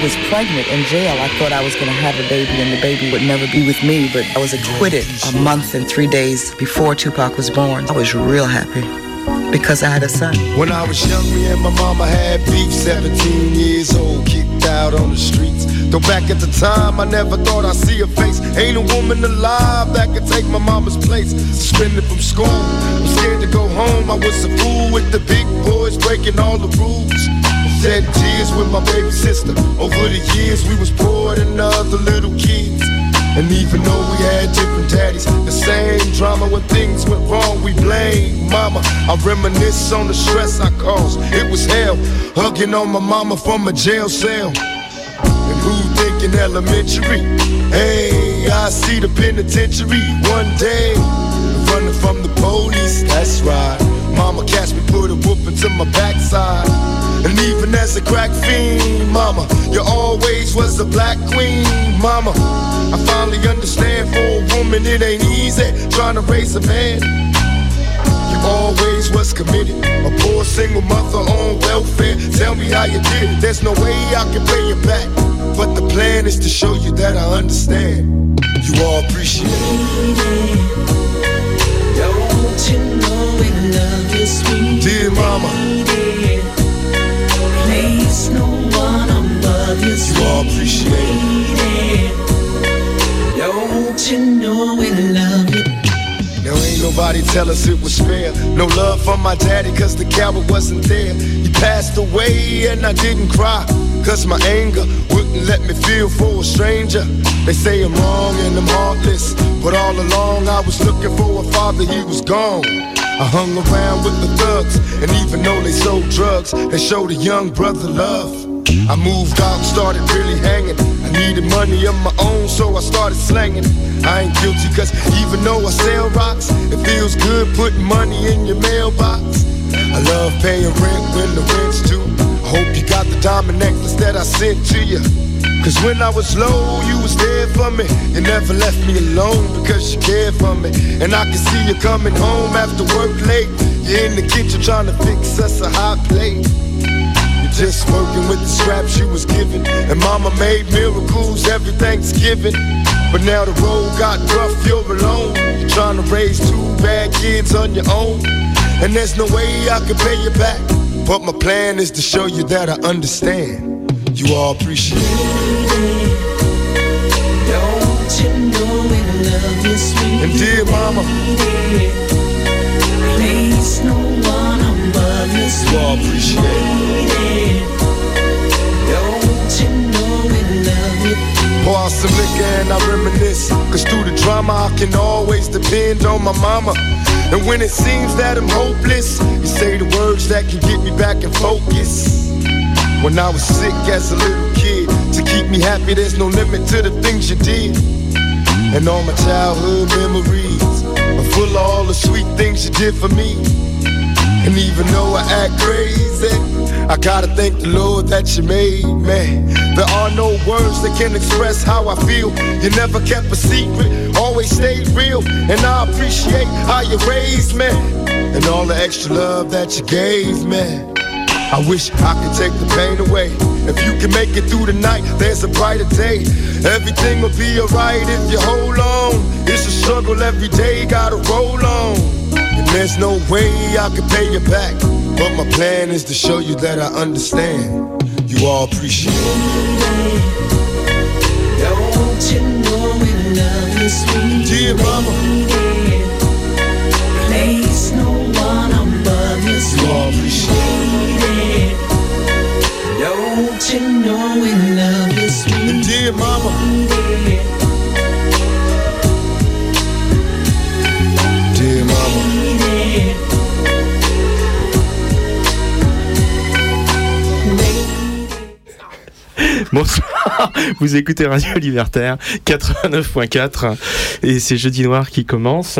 was pregnant in jail. I thought I was going to have a baby and the baby would never be with me, but I was acquitted a month and 3 days before Tupac was born. I was real happy because I had a son. When I was young, me and my mama had beef, 17 years old, kicked out on the streets. Though back at the time, I never thought I'd see her face. Ain't a woman alive that could take my mama's place. Suspended from school, I'm scared to go home. I was a fool with the big boys, breaking all the rules. Shed tears with my baby sister. Over the years, we was poor than other little kids. And even though we had different daddies, the same drama when things went wrong, we blame mama. I reminisce on the stress I caused. It was hell, hugging on my mama from a jail cell. And who thinking elementary? Hey, I see the penitentiary one day. Running from the police, that's right. Mama catch me, put a whooping to my backside. And even as a crack fiend, mama, you always was a black queen, mama. I finally understand for a woman it ain't easy trying to raise a man. You always was committed, a poor single mother on welfare. Tell me how you did it, there's no way I can pay you back. But the plan is to show you that I understand. You all appreciate it. Don't you know we love you, sweet dear mama. Place no one above you, you all appreciate it. Don't you know we love you? Now ain't nobody tell us it was fair. No love from my daddy cause the coward wasn't there. He passed away and I didn't cry cause my anger wouldn't let me feel for a stranger. They say I'm wrong and I'm heartless, but all along I was looking for a father, he was gone. I hung around with the thugs, and even though they sold drugs, they showed a young brother love. I moved out and started really hanging. I needed money of my own, so I started slanging. I ain't guilty, cause even though I sell rocks, it feels good putting money in your mailbox. I love paying rent when the rent's due. I hope you got the diamond necklace that I sent to you. Cause when I was low, you was there for me. You never left me alone because you cared for me. And I can see you coming home after work late. You're in the kitchen trying to fix us a hot plate. You're just working with the scraps you was given. And mama made miracles every Thanksgiving. But now the road got rough, you're alone. You're trying to raise 2 bad kids on your own. And there's no way I can pay you back. But my plan is to show you that I understand. You all appreciate it. Don't you know we love you, sweet and dear mama, place no one above you, sweet you all appreciate it. Don't you know we love you? Pour out some liquor and I reminisce, cause through the drama I can always depend on my mama. And when it seems that I'm hopeless, you say the words that can get me back in focus. When I was sick as a little kid, to keep me happy there's no limit to the things you did. And all my childhood memories are full of all the sweet things you did for me. And even though I act crazy, I gotta thank the Lord that you made me. There are no words that can express how I feel. You never kept a secret, always stayed real. And I appreciate how you raised me and all the extra love that you gave me. I wish I could take the pain away. If you can make it through the night, there's a brighter day. Everything will be alright if you hold on. It's a struggle every day, gotta roll on. And there's no way I can pay you back. But my plan is to show you that I understand. You all appreciate it. Don't you know we love you, sweet dear mama, place no one above you, sweet you all appreciate it. Don't you know we love you, sweet dear mama, dear mama. Bonsoir, vous écoutez Radio Libertaire 89.4 et c'est Jeudi Noir qui commence.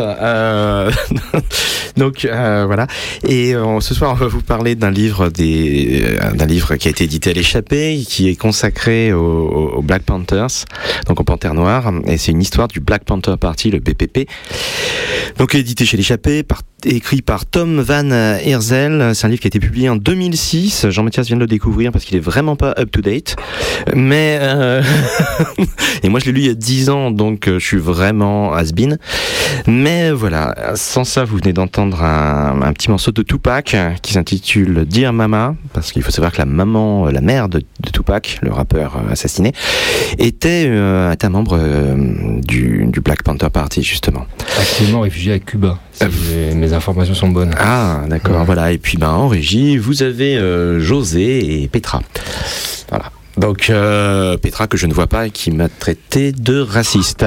Donc voilà. Et ce soir on va vous parler d'un livre qui a été édité à l'Échappée, qui est consacré aux Black Panthers, donc aux Panthères Noirs. Et c'est une histoire du Black Panther Party, le BPP. Donc édité chez l'Échappée, écrit par Tom Van Hersel. C'est un livre qui a été publié en 2006. Jean-Mathias vient de le découvrir parce qu'il est vraiment pas up to date. Mais et moi je l'ai lu il y a 10 ans, donc je suis vraiment has-been. Mais voilà, sans ça, vous venez d'entendre un petit morceau de Tupac qui s'intitule Dear Mama, parce qu'il faut savoir que la mère de Tupac, le rappeur assassiné, était un membre du Black Panther Party, justement. Actuellement réfugié à Cuba, si mes informations sont bonnes. Ah, d'accord, ouais. Voilà. Et puis en régie, vous avez José et Petra. Voilà. Donc Petra que je ne vois pas et qui m'a traité de raciste.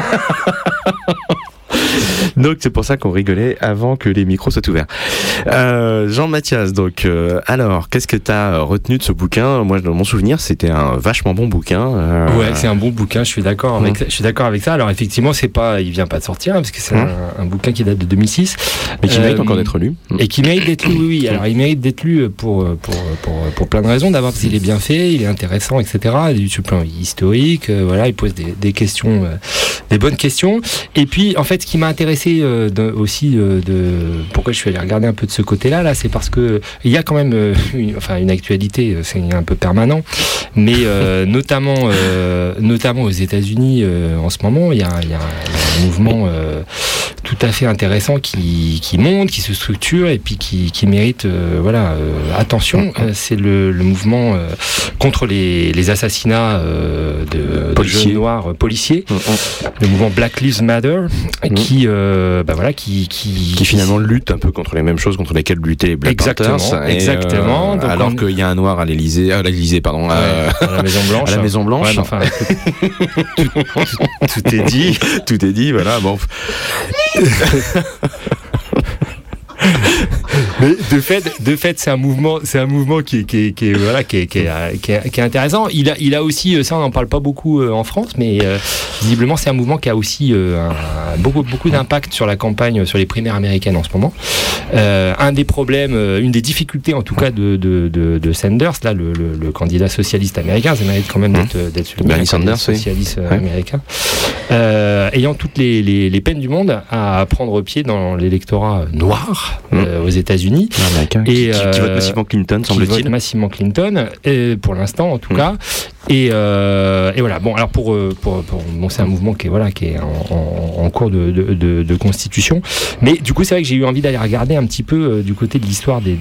Donc c'est pour ça qu'on rigolait avant que les micros soient ouverts. Jean-Mathias, donc alors qu'est-ce que tu as retenu de ce bouquin? Moi, dans mon souvenir, c'était un vachement bon bouquin. Ouais, c'est un bon bouquin. Je suis d'accord avec ça. Alors effectivement, il vient pas de sortir parce que c'est un bouquin qui date de 2006, mais qui mérite encore d'être lu. Et qui mérite d'être lu. Oui. Alors il mérite d'être lu pour plein de raisons. D'abord parce qu'il est bien fait, il est intéressant, etc. Du plan historique, voilà, il pose des questions, des bonnes questions. Et puis en fait, ce qui m'a intéressé pourquoi je suis allé regarder un peu de ce côté-là, là, c'est parce que il y a quand même une actualité, c'est un peu permanent, mais notamment aux États-Unis en ce moment, il y a un mouvement tout à fait intéressant qui monte, qui se structure et puis qui mérite attention. C'est le mouvement contre les assassinats de jeunes noirs policiers, le mouvement Black Lives Matter, qui finalement lutte un peu contre les mêmes choses contre lesquelles luttaient les Black Panthers. Exactement. Alors qu'il y a un noir à l'Élysée, à la Maison Blanche. À la Maison Blanche. Ouais, enfin, tout est dit. Tout est dit, voilà. Bon. Mais de fait, c'est un mouvement qui est intéressant. Il a aussi, ça on n'en parle pas beaucoup en France, mais visiblement c'est un mouvement qui a aussi beaucoup d'impact sur la campagne, sur les primaires américaines en ce moment. Un des problèmes, une des difficultés en tout cas de Sanders, là le candidat socialiste américain, ça mérite quand même d'être le Bernie Sanders, socialiste américain, ayant toutes les peines du monde à prendre pied dans l'électorat noir aux États-Unis. Qui vote massivement Clinton, semble-t-il. Qui vote massivement Clinton, pour l'instant en tout cas. Et voilà. Bon, alors c'est un mouvement qui est en cours de constitution. Mais du coup, c'est vrai que j'ai eu envie d'aller regarder un petit peu du côté de l'histoire du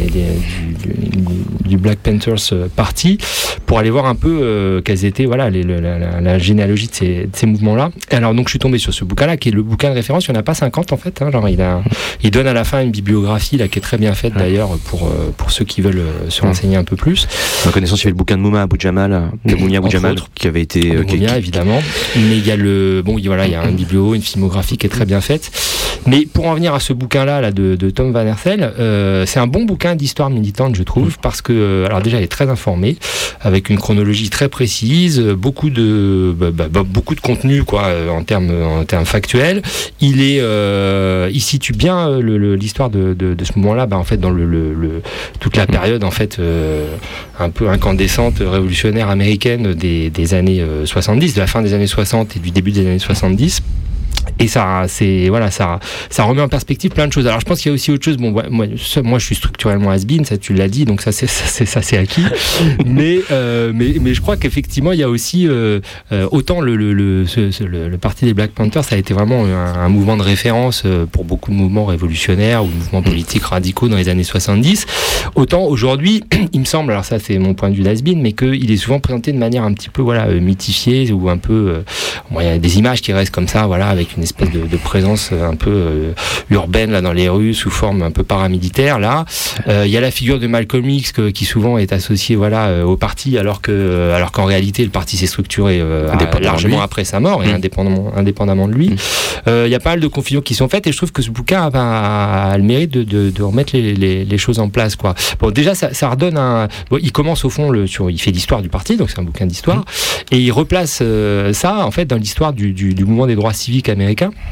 Black Panthers Party pour aller voir un peu quelles étaient la généalogie de ces mouvements-là. Et alors donc je suis tombé sur ce bouquin-là qui est le bouquin de référence. Il n'y en a pas 50 en fait. Genre il donne à la fin une bibliographie là qui est très bien faite d'ailleurs pour ceux qui veulent se renseigner un peu plus. Ma connaissance, il y avait le bouquin de Mouma Abou Jamal, qui avait été évidemment. Mais il y a il y a un biblio, une filmographie qui est très bien faite. Mais pour en venir à ce bouquin-là de Tom Van Hersel, c'est un bon bouquin d'histoire militante, je trouve, parce que alors déjà il est très informé, avec une chronologie très précise, beaucoup de contenu en termes factuels. Il situe bien l'histoire de ce moment-là, en fait dans toute la période en fait un peu incandescente révolutionnaire américaine des années 70, de la fin des années 60 et du début des années 70. Et ça remet en perspective plein de choses. Alors je pense qu'il y a aussi autre chose. Bon, moi je suis structurellement has-been, ça tu l'as dit, donc ça c'est acquis. mais je crois qu'effectivement il y a aussi autant le parti des Black Panthers, ça a été vraiment un mouvement de référence pour beaucoup de mouvements révolutionnaires ou mouvements politiques radicaux dans les années 70. Autant aujourd'hui, il me semble, alors ça c'est mon point de vue d'has-been, mais qu'il est souvent présenté de manière un petit peu mythifiée ou un peu. Il y a des images qui restent comme ça, avec une espèce de présence un peu urbaine là dans les rues sous forme un peu paramilitaire là. Il y a la figure de Malcolm X qui souvent est associée au parti alors qu'en réalité le parti s'est structuré largement après sa mort et indépendamment de lui. Il y a pas mal de confusions qui sont faites et je trouve que ce bouquin a le mérite de remettre les choses en place quoi. Bon déjà ça redonne il commence au fond il fait l'histoire du parti, donc c'est un bouquin d'histoire et il replace ça en fait dans l'histoire du mouvement des droits civiques américain.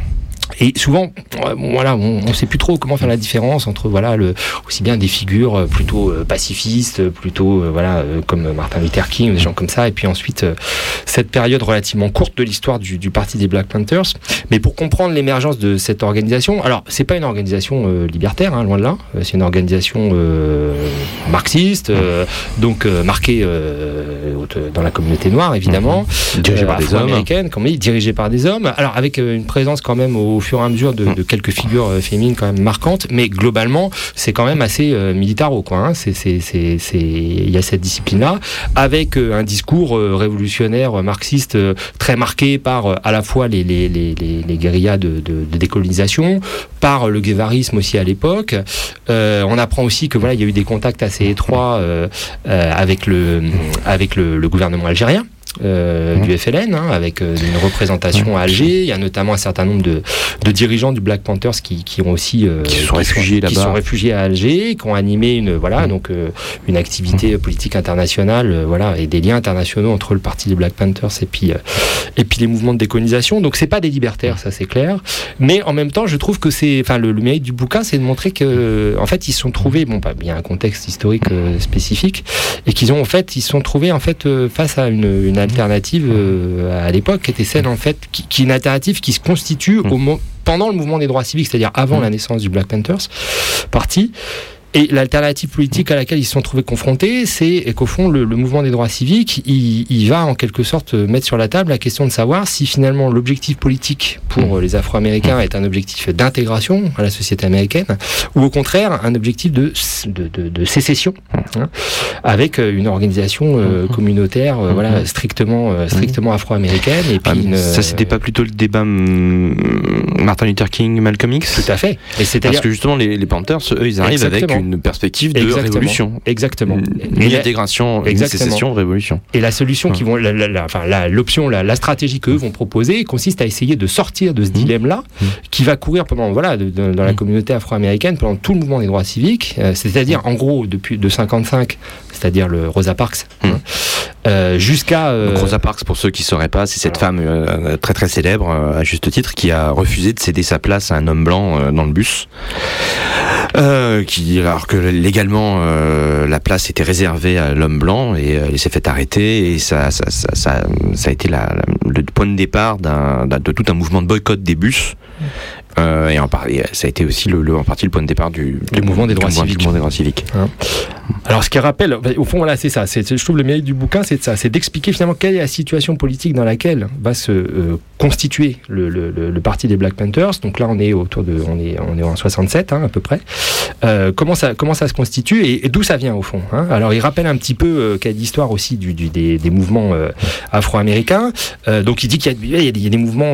Et souvent, voilà, on ne sait plus trop comment faire la différence entre aussi bien des figures plutôt pacifistes, plutôt comme Martin Luther King, des gens comme ça, et puis ensuite cette période relativement courte de l'histoire du parti des Black Panthers. Mais pour comprendre l'émergence de cette organisation, alors c'est pas une organisation libertaire, loin de là, c'est une organisation marxiste, donc marquée dans la communauté noire évidemment, dirigée par des hommes, dirigée par des hommes. Alors avec une présence quand même au fur et à mesure de quelques figures féminines quand même marquantes, mais globalement c'est quand même assez militaro, quoi. Il y a cette discipline-là, avec un discours révolutionnaire marxiste très marqué par à la fois les guérillas de décolonisation, par le guévarisme aussi à l'époque. On apprend aussi que il y a eu des contacts assez étroits avec le gouvernement algérien. Du FLN, avec une représentation à Alger. Il y a notamment un certain nombre de dirigeants du Black Panthers qui ont aussi qui sont réfugiés là-bas, qui sont réfugiés à Alger, qui ont animé une activité politique internationale, et des liens internationaux entre le parti des Black Panthers et puis les mouvements de décolonisation. Donc c'est pas des libertaires, ça c'est clair. Mais en même temps, je trouve que le mérite du bouquin, c'est de montrer que en fait ils se sont trouvés, il y a un contexte historique spécifique, et qu'ils ont ils se sont trouvés face à une alternative à l'époque qui était celle qui est une alternative qui se constitue pendant le mouvement des droits civiques, c'est-à-dire avant la naissance du Black Panthers parti. Et l'alternative politique à laquelle ils se sont trouvés confrontés, c'est qu'au fond, le mouvement des droits civiques, il va en quelque sorte mettre sur la table la question de savoir si finalement l'objectif politique pour les Afro-Américains est un objectif d'intégration à la société américaine, ou au contraire un objectif de sécession, avec une organisation communautaire strictement afro-américaine. Et puis ça, c'était pas plutôt le débat Martin Luther King, Malcolm X? Tout à fait. Parce que justement, les Panthers, eux, ils arrivent avec une perspective de révolution. Exactement. Une intégration, une sécession, révolution. Et la solution qu'ils vont, la stratégie qu'eux vont proposer consiste à essayer de sortir de ce dilemme-là, qui va courir pendant, dans la communauté afro-américaine pendant tout le mouvement des droits civiques, c'est-à-dire en gros depuis de 55, c'est-à-dire le Rosa Parks, jusqu'à. Donc Rosa Parks, pour ceux qui ne sauraient pas, c'est cette femme très très célèbre, à juste titre, qui a refusé de céder sa place à un homme blanc dans le bus. Alors que légalement la place était réservée à l'homme blanc, et elle s'est fait arrêter, et ça a été le point de départ de tout un mouvement de boycott des bus. Et ça a été aussi en partie le point de départ du mouvement des droits civiques. Alors ce qui rappelle, au fond, c'est ça. Je trouve le mérite du bouquin, c'est ça, c'est d'expliquer finalement quelle est la situation politique dans laquelle va se constituer le parti des Black Panthers. Donc là, on est en 67 à peu près. Comment ça se constitue et d'où ça vient au fond. Alors il rappelle un petit peu quelle est l'histoire aussi des mouvements afro-américains. Donc il dit qu'il y a des mouvements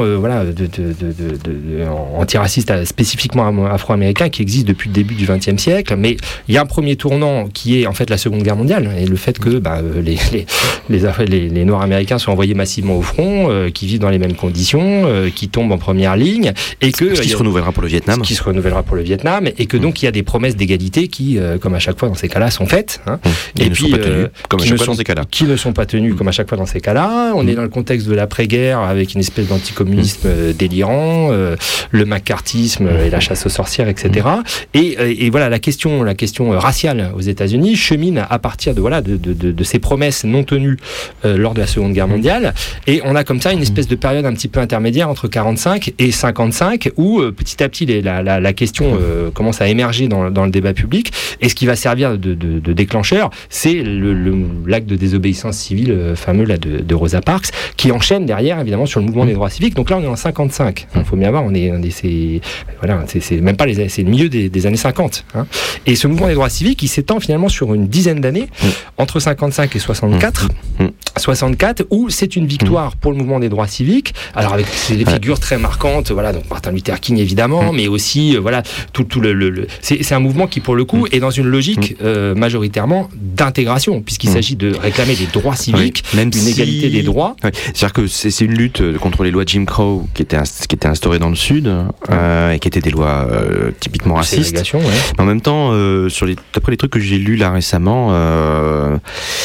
antiracistes spécifiquement afro-américains qui existent depuis le début du XXe siècle, mais il y a un premier tournant qui est en fait la Seconde Guerre mondiale, et le fait que les Noirs américains sont envoyés massivement au front, qui vivent dans les mêmes conditions, qui tombent en première ligne, et qui se renouvellera pour le Vietnam. Et que donc il y a des promesses d'égalité qui, comme à chaque fois dans ces cas-là, sont faites. Et puis qui ne sont pas tenues comme à chaque fois dans ces cas-là. On est dans le contexte de l'après-guerre avec une espèce d'anticommunisme délirant, le macartisme et la chasse aux sorcières, etc. Et voilà, la question raciale aux États-Unis chemine à partir de ces promesses non tenues lors de la Seconde Guerre mondiale. Et on a comme ça une espèce de période un petit peu intermédiaire entre 45 et 55 où petit à petit la question commence à émerger dans le débat public. Et ce qui va servir de déclencheur, c'est l'acte de désobéissance civile fameux de Rosa Parks, qui enchaîne derrière évidemment sur le mouvement des droits civiques. Donc là on est en 55. Il faut bien voir, c'est même pas c'est le milieu des années 50. Et ce mouvement des droits civiques, il s'étend finalement sur une dizaine d'années, entre 55 et 64. 64, où c'est une victoire pour le mouvement des droits civiques. Alors avec des figures très marquantes, donc Martin Luther King évidemment, mais aussi c'est un mouvement qui pour le coup est dans une logique majoritairement d'intégration, puisqu'il s'agit de réclamer des droits civiques, une égalité des droits. C'est-à-dire que c'est une lutte contre les lois de Jim Crow qui étaient instaurées dans le Sud, et qui étaient des lois typiquement racistes. Mais en même temps, d'après les trucs que j'ai lus là récemment,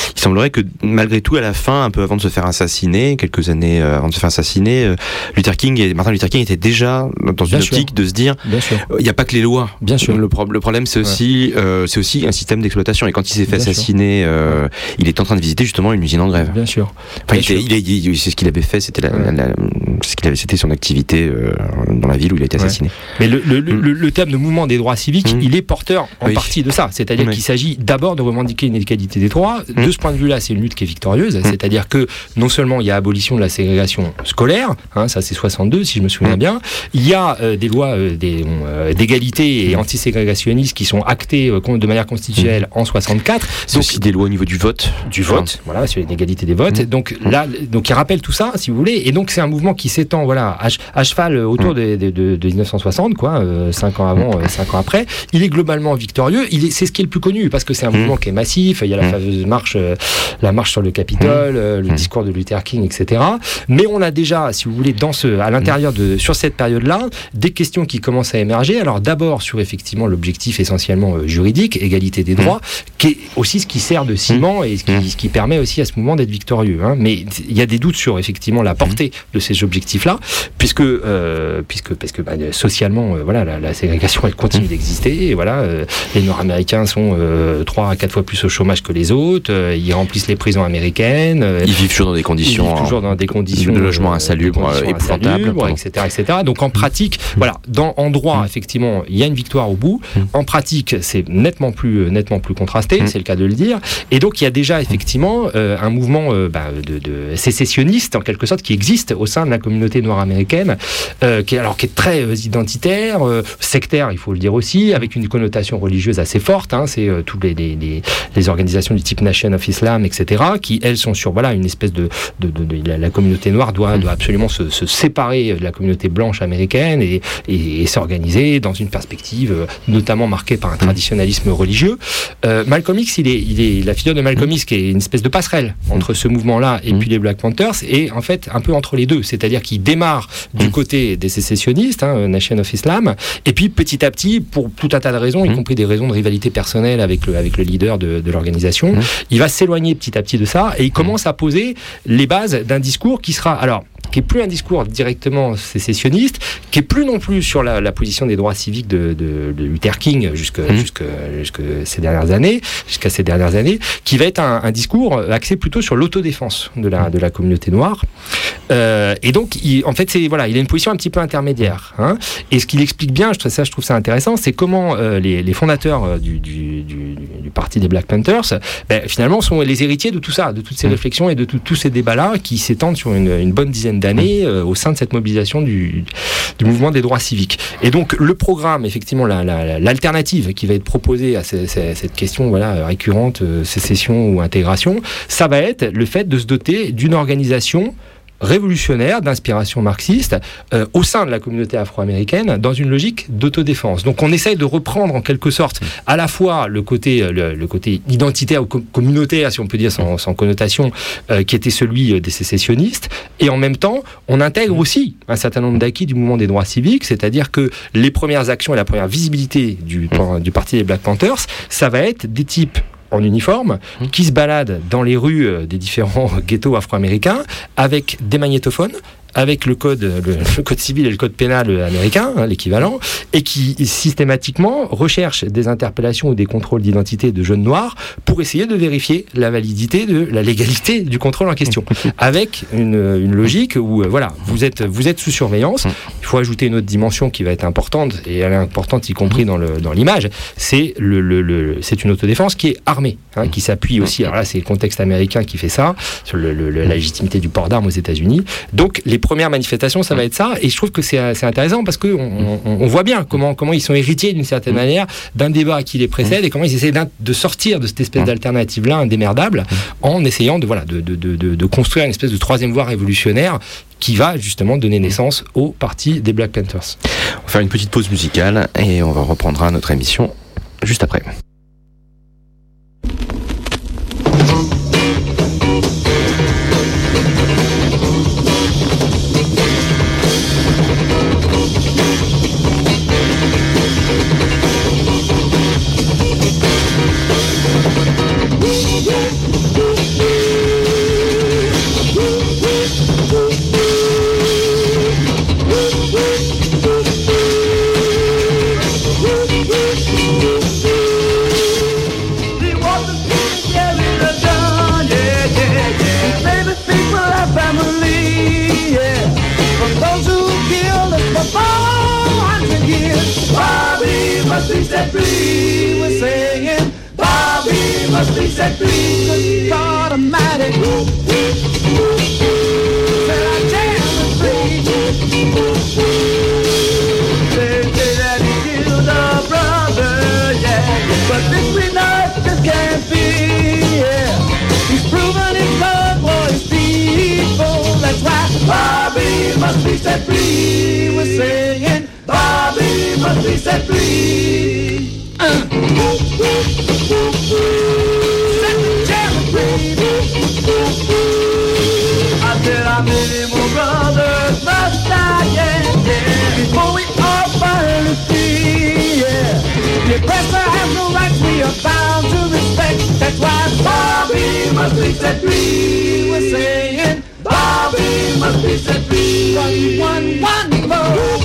il semblerait que malgré tout, à la fin, un peu avant de se faire assassiner, quelques années avant de se faire assassiner, Martin Luther King était déjà dans une optique de se dire, il n'y a pas que les lois. Bien sûr. Le problème, c'est aussi un système d'exploitation. Et quand il s'est fait assassiner, il était en train de visiter justement une usine en grève. Bien sûr. Enfin, c'est ce qu'il avait fait, c'était c'était son activité dans la ville où il a été assassiné. Mais le thème de mouvement des droits civiques, il est porteur en partie de ça. C'est-à-dire qu'il s'agit d'abord de revendiquer une égalité des droits. De ce point de vue-là, c'est une lutte qui est victorieuse. C'est-à-dire que non seulement il y a abolition de la ségrégation scolaire, ça c'est 62 si je me souviens bien, il y a des lois d'égalité et antiségrégationnistes qui sont actées de manière constitutionnelle en 64. C'est aussi des lois au niveau du vote. Voilà, sur l'inégalité des votes. Donc là, il rappelle tout ça, si vous voulez. Et donc c'est un mouvement qui s'étend, à cheval autour de 1960, 5 ans avant, 5 ans après. Il est globalement victorieux. C'est ce qui est le plus connu parce que c'est un mouvement qui est massif. Il y a la fameuse marche, la marche sur le Capitole, le discours de Luther King, etc. Mais on a déjà, si vous voulez, à l'intérieur sur cette période-là, des questions qui commencent à émerger. Alors d'abord sur effectivement l'objectif essentiellement juridique, égalité des droits, qui est aussi ce qui sert de ciment et ce qui permet aussi à ce mouvement d'être victorieux. Mais il y a des doutes sur effectivement la portée de ces objectifs-là, puisque socialement, la ségrégation elle continue d'exister. Et les Nord-Américains sont 3 à 4 fois plus au chômage que les autres. Ils remplissent les prisons américaines. Ils vivent toujours dans des conditions de logement insalubres, épouvantables, etc. Donc en pratique, en droit, effectivement, il y a une victoire au bout. En pratique, c'est nettement plus contrasté, c'est le cas de le dire. Et donc il y a déjà effectivement un mouvement de sécessionniste en quelque sorte qui existe au sein de la communauté noire américaine, qui est très identitaire, sectaire, il faut le dire aussi, avec une connotation religieuse assez forte. C'est toutes les organisations du type Nation of Islam, etc., qui elles sont sur une espèce de la communauté noire doit absolument se séparer de la communauté blanche américaine et s'organiser dans une perspective notamment marquée par un traditionnalisme religieux. Malcolm X, la figure de Malcolm X qui est une espèce de passerelle entre ce mouvement-là et puis les Black Panthers, et en fait un peu entre les deux, c'est-à-dire qu'il démarre du côté des sécessionnistes, Nation of Islam, et puis petit à petit, pour tout un tas de raisons, y compris des raisons de rivalité personnelle avec le leader de l'organisation, il va s'éloigner petit à petit de ça, et il commence à poser les bases d'un discours qui est plus un discours directement sécessionniste, qui est plus non plus sur la position des droits civiques de Luther King jusqu'à ces dernières années, qui va être un discours axé plutôt sur l'autodéfense de la communauté noire. Et donc, il a une position un petit peu intermédiaire. Et ce qu'il explique bien, je trouve ça intéressant, c'est comment les fondateurs du parti des Black Panthers, finalement, sont les héritiers de tout ça, de toutes ces réflexions et de tous ces débats-là qui s'étendent sur une bonne dizaine d'années au sein de cette mobilisation du mouvement des droits civiques. Et donc le programme, effectivement, l'alternative qui va être proposée à cette question récurrente, sécession ou intégration, ça va être le fait de se doter d'une organisation révolutionnaire d'inspiration marxiste au sein de la communauté afro-américaine dans une logique d'autodéfense. Donc on essaye de reprendre en quelque sorte à la fois le côté identitaire ou communautaire, si on peut dire sans connotation, qui était celui des sécessionnistes, et en même temps on intègre aussi un certain nombre d'acquis du mouvement des droits civiques, c'est-à-dire que les premières actions et la première visibilité du parti des Black Panthers, ça va être des types en uniforme, qui se baladent dans les rues des différents ghettos afro-américains avec des magnétophones, avec le code civil et le code pénal américain, l'équivalent, et qui systématiquement recherchent des interpellations ou des contrôles d'identité de jeunes noirs pour essayer de vérifier la validité de la légalité du contrôle en question, avec une logique où vous êtes sous surveillance. Il faut ajouter une autre dimension qui va être importante, et elle est importante y compris dans l'image, c'est c'est une autodéfense qui est armée, qui s'appuie aussi, alors là c'est le contexte américain qui fait ça, sur la légitimité du port d'armes aux États-Unis. Donc les premières manifestations, ça va être ça, et je trouve que c'est intéressant parce que on voit bien comment ils sont héritiers d'une certaine manière d'un débat qui les précède, et comment ils essaient de sortir de cette espèce d'alternative-là indémerdable, en essayant de construire une espèce de troisième voie révolutionnaire qui va justement donner naissance au parti des Black Panthers. On va faire une petite pause musicale et on reprendra notre émission juste après. must be set free. God Almighty. Said I can't free. Say that he killed a brother, yeah. But this we know just can't be, yeah. He's proven his love for his people. That's why Bobby must be set free. We're saying Bobby must be set free. Set the chairman free. I said how many more brothers must die, yeah, yeah, before we all finally free, yeah. The oppressor has no rights, we are bound to respect. That's why Bobby must be set free. We're saying Bobby must be set free. One more.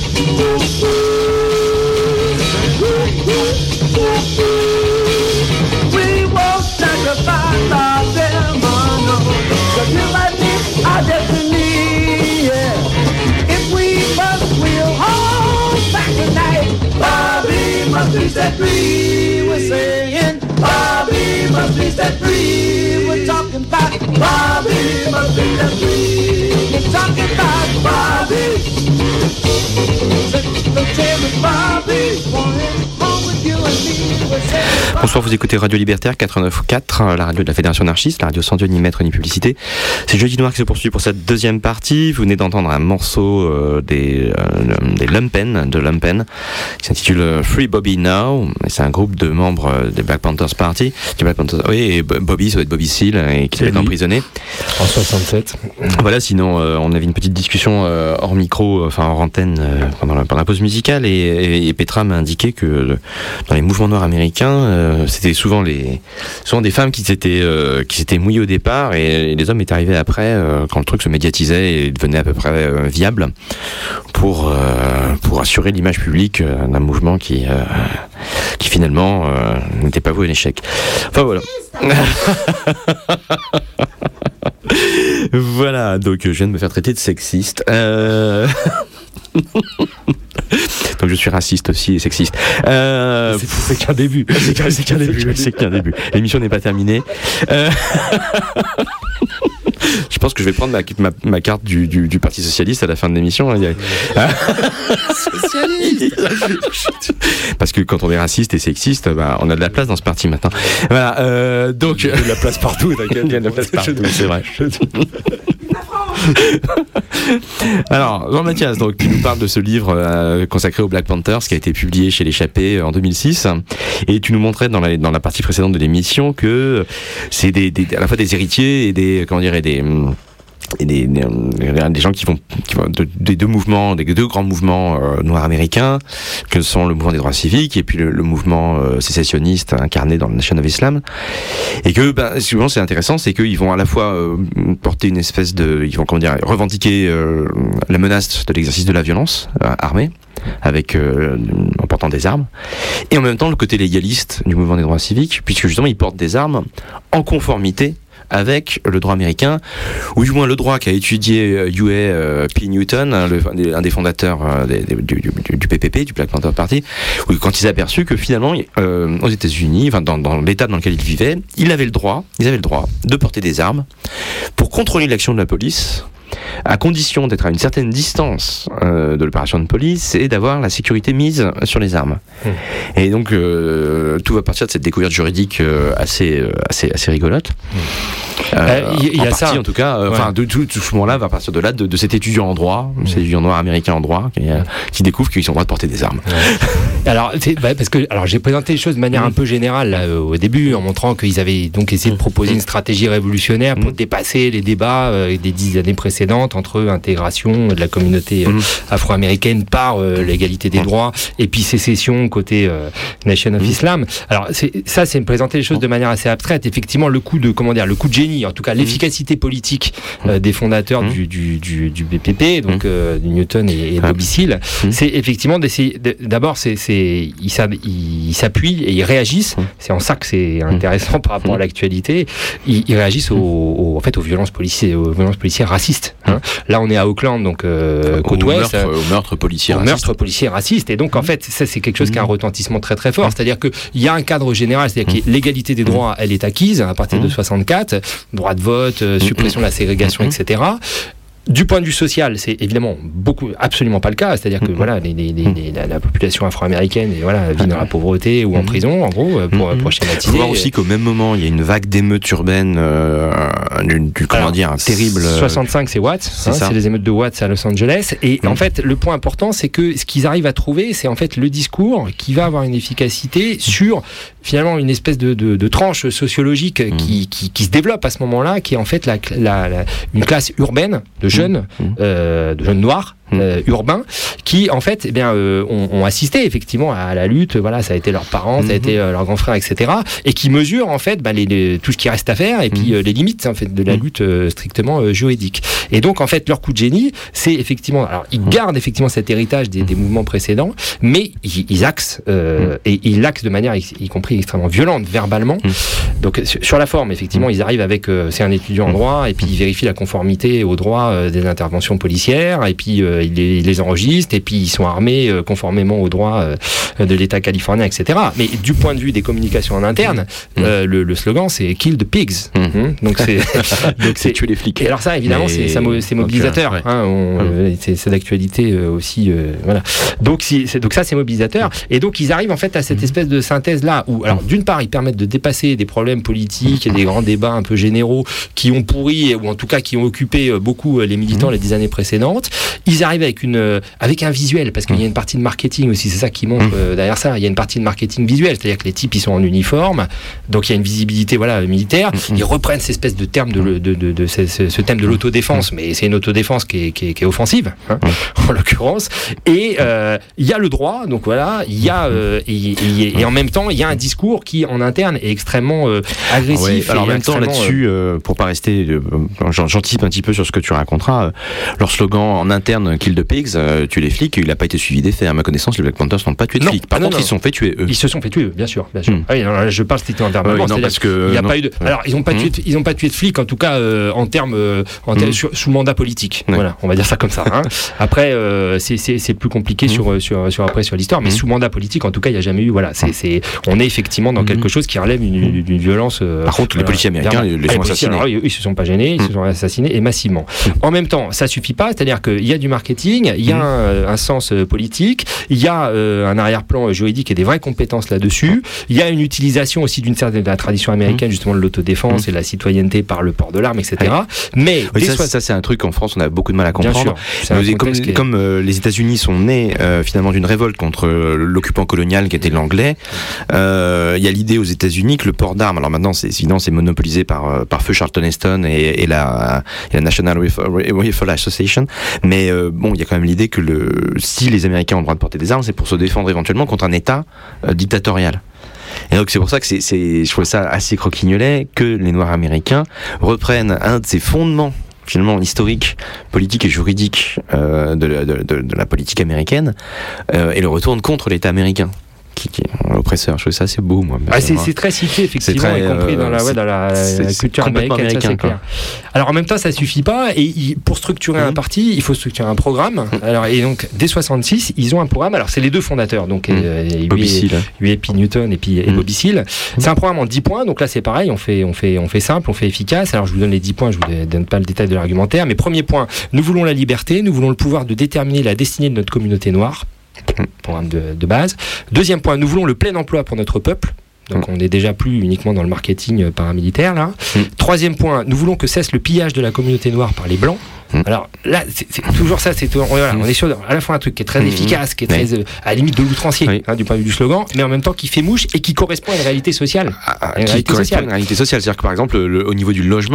We won't sacrifice our demon, no. 'Cause you might miss our destiny, yeah. If we must, we'll hold back tonight. Bobby must be set free. We're saying Bobby must be set free. We're talking about Bobby must be set free. We're talking about Bobby. The chairman Bobby wanted home with you and me. We're saying Bonsoir, vous écoutez Radio Libertaire 89.4, la radio de la Fédération anarchiste, la radio sans Dieu ni maître ni publicité. C'est Jeudi Noir qui se poursuit pour cette deuxième partie. Vous venez d'entendre un morceau des Lumpen, de Lumpen, qui s'intitule Free Bobby Now. Et c'est un groupe de membres des Black Panthers Party. Oui, et Bobby, ça doit être Bobby Seale, et qui doit être emprisonné. En 67. Voilà, sinon on avait une petite discussion hors micro, enfin hors antenne, pendant la pause musicale, et Petra m'a indiqué que dans les mouvements noirs américains, c'était souvent des femmes qui s'étaient mouillées au départ, et les hommes étaient arrivés après, quand le truc se médiatisait et devenait à peu près viable, pour assurer l'image publique d'un mouvement qui finalement n'était pas voué à l'échec. Enfin voilà. Voilà, donc je viens de me faire traiter de sexiste. Donc je suis raciste aussi et sexiste. C'est qu'un début. C'est qu'un début. L'émission n'est pas terminée. Je pense que je vais prendre ma carte du Parti Socialiste à la fin de l'émission. Socialiste. Parce que quand on est raciste et sexiste, on a de la place dans ce parti maintenant. Voilà. Donc il y a de la place partout. Il y a de la place partout, c'est vrai. Alors, Jean-Mathias, donc tu nous parles de ce livre consacré aux Black Panthers qui a été publié chez l'Échappée en 2006, et tu nous montrais dans la partie précédente de l'émission que c'est à la fois des héritiers et des gens qui vont des deux mouvements, des deux grands mouvements noirs américains, que sont le mouvement des droits civiques et puis le mouvement sécessionniste incarné dans le Nation of Islam, et que souvent c'est intéressant, c'est qu'ils vont à la fois porter une espèce ils vont revendiquer la menace de l'exercice de la violence armée en portant des armes, et en même temps le côté légaliste du mouvement des droits civiques, puisque justement ils portent des armes en conformité avec le droit américain, ou du moins le droit qu'a étudié Huey P. Newton, un des fondateurs du PPP, du Black Panther Party, où quand ils ont aperçu que finalement, aux États-Unis, enfin dans l'état dans lequel ils vivaient, ils avaient le droit de porter des armes pour contrôler l'action de la police, à condition d'être à une certaine distance de l'opération de police et d'avoir la sécurité mise sur les armes. Et donc tout va partir de cette découverte juridique assez rigolote. Il y a ça, en tout cas. Enfin, de tout ce moment-là va partir de là, de cet étudiant en droit, cet étudiant noir américain en droit, qui découvre qu'ils ont le droit de porter des armes. Alors, parce que j'ai présenté les choses de manière un peu générale là, au début, en montrant qu'ils avaient donc essayé de proposer une stratégie révolutionnaire pour dépasser les débats des 10 années précédentes entre intégration de la communauté afro-américaine par l'égalité des droits et puis sécession côté Nation of Islam. Alors c'est présenter les choses de manière assez abstraite. Effectivement, le coup de génie génie, en tout cas l'efficacité politique des fondateurs du BPP, donc Newton et Bobby Seale, c'est effectivement d'essayer. D'abord, ils s'appuient et ils réagissent. C'est en ça que c'est intéressant par rapport à l'actualité. Ils réagissent en fait aux violences policières racistes. Hein. Là, on est à Auckland, donc côte ouest, au meurtre policier raciste. Et donc, en fait, ça c'est quelque chose qui a un retentissement très très fort. C'est-à-dire que il y a un cadre général, c'est-à-dire que l'égalité des droits, elle est acquise à partir de 64, droit de vote, suppression de la ségrégation, etc. Du point de vue social, c'est évidemment absolument pas le cas. C'est-à-dire que voilà, la population afro-américaine vit dans la pauvreté ou en prison, en gros, pour schématiser. Il faut voir aussi qu'au même moment, il y a une vague d'émeutes urbaines, terrible. 65, c'est Watts, c'est les émeutes de Watts à Los Angeles. Et en fait, le point important, c'est que ce qu'ils arrivent à trouver, c'est en fait le discours qui va avoir une efficacité sur finalement une espèce de tranche sociologique qui se développe à ce moment-là, qui est en fait une classe urbaine de jeunes noirs urbains qui en fait ont assisté effectivement à la lutte. Voilà, ça a été leurs parents, ça a été leurs grands frères, etc. Et qui mesurent en fait tout ce qui reste à faire et puis les limites en fait de la lutte strictement juridique. Et donc en fait leur coup de génie, c'est effectivement, alors ils gardent effectivement cet héritage des mouvements précédents, mais ils axent et ils l'axent de manière y compris extrêmement violente verbalement. Donc sur la forme, effectivement, ils arrivent avec c'est un étudiant en droit et puis ils vérifient la conformité au droit des interventions policières et puis ils les enregistrent et puis ils sont armés conformément au droit de l'État californien, etc. Mais du point de vue des communications en interne, le slogan c'est Kill the Pigs. Donc c'est tuer les flics. Et alors ça, évidemment, c'est mobilisateur. C'est d'actualité aussi. Voilà. Donc ça, c'est mobilisateur. Et donc ils arrivent en fait à cette espèce de synthèse là où, alors d'une part, ils permettent de dépasser des problèmes politiques et des grands débats un peu généraux qui ont pourri ou en tout cas qui ont occupé beaucoup les militants les 10 années précédentes. Ils arrivent avec un visuel, parce qu'il y a une partie de marketing aussi, c'est ça qui montre derrière ça. Il y a une partie de marketing visuel, c'est-à-dire que les types ils sont en uniforme, donc il y a une visibilité militaire. Ils reprennent cette espèce de terme ce thème de l'autodéfense, mais c'est une autodéfense qui est offensive, en l'occurrence. Et il y a le droit, donc voilà, il y a et en même temps il y a un discours qui en interne est extrêmement agressif. Alors en même temps là-dessus, pour pas rester, j'anticipe un petit peu sur ce que tu raconteras. Leur slogan en interne, Kill the Pigs, tuer les flics, il n'a pas été suivi des faits. À ma connaissance, les Black Panthers n'ont pas tué de flics. Par contre, ils se sont fait tuer eux. Ils se sont fait tuer, bien sûr. Ah oui, alors, je parle strictement en termes parce que il y a pas eu de. Alors ils n'ont pas tué de flics, en tout cas en termes sous mandat politique. Voilà, on va dire ça comme ça. Après, c'est plus compliqué sur l'histoire, mais sous mandat politique, en tout cas, il n'y a jamais eu. Voilà, on est effectivement dans quelque chose qui relève d'une violence. Par contre, les policiers américains les ont assassinés. Alors, ils se sont pas gênés, ils se sont assassinés et massivement. En même temps, ça suffit pas, c'est-à-dire qu'il y a du marketing, il y a un sens politique, il y a un arrière-plan juridique et des vraies compétences là-dessus. Il y a une utilisation aussi de la tradition américaine, justement de l'autodéfense et de la citoyenneté par le port de l'arme, etc. Mais ça c'est un truc qu'en France on a beaucoup de mal à comprendre. Comme les États-Unis sont nés finalement d'une révolte contre l'occupant colonial qui était l'anglais, il y a l'idée aux États-Unis que le port d'armes, alors maintenant c'est monopolisé par feu Charlton Heston et la National Rifle Association, mais il y a quand même l'idée que si les Américains ont le droit de porter des armes, c'est pour se défendre éventuellement contre un État dictatorial. Et donc c'est pour ça que je trouve ça assez croquignolet que les Noirs américains reprennent un de ces fondements finalement historique, politique et juridique de la politique américaine et le retournent contre l'État américain. Qui est oppresseur. Je trouve ça assez beau, moi. C'est très cité, effectivement, y compris dans la culture américaine, ça c'est clair. Alors en même temps, ça suffit pas, et pour structurer un parti, il faut structurer un programme. Alors, et donc, dès 66, ils ont un programme, alors c'est les deux fondateurs, donc UAP Newton et puis Bobby Seale. C'est un programme en 10 points, donc là c'est pareil, on fait simple, on fait efficace. Alors je vous donne les 10 points, je vous donne pas le détail de l'argumentaire, mais premier point, nous voulons la liberté, nous voulons le pouvoir de déterminer la destinée de notre communauté noire. Programme de base. Deuxième point, nous voulons le plein emploi pour notre peuple. Donc on n'est déjà plus uniquement dans le marketing paramilitaire là. Troisième point, nous voulons que cesse le pillage de la communauté noire par les blancs. Alors là, c'est toujours ça. On est sur à la fois un truc qui est très efficace, qui est très à la limite de l'outrancier du point de vue du slogan, mais en même temps qui fait mouche et qui correspond à une réalité sociale. Une réalité sociale, c'est-à-dire que par exemple, au niveau du logement,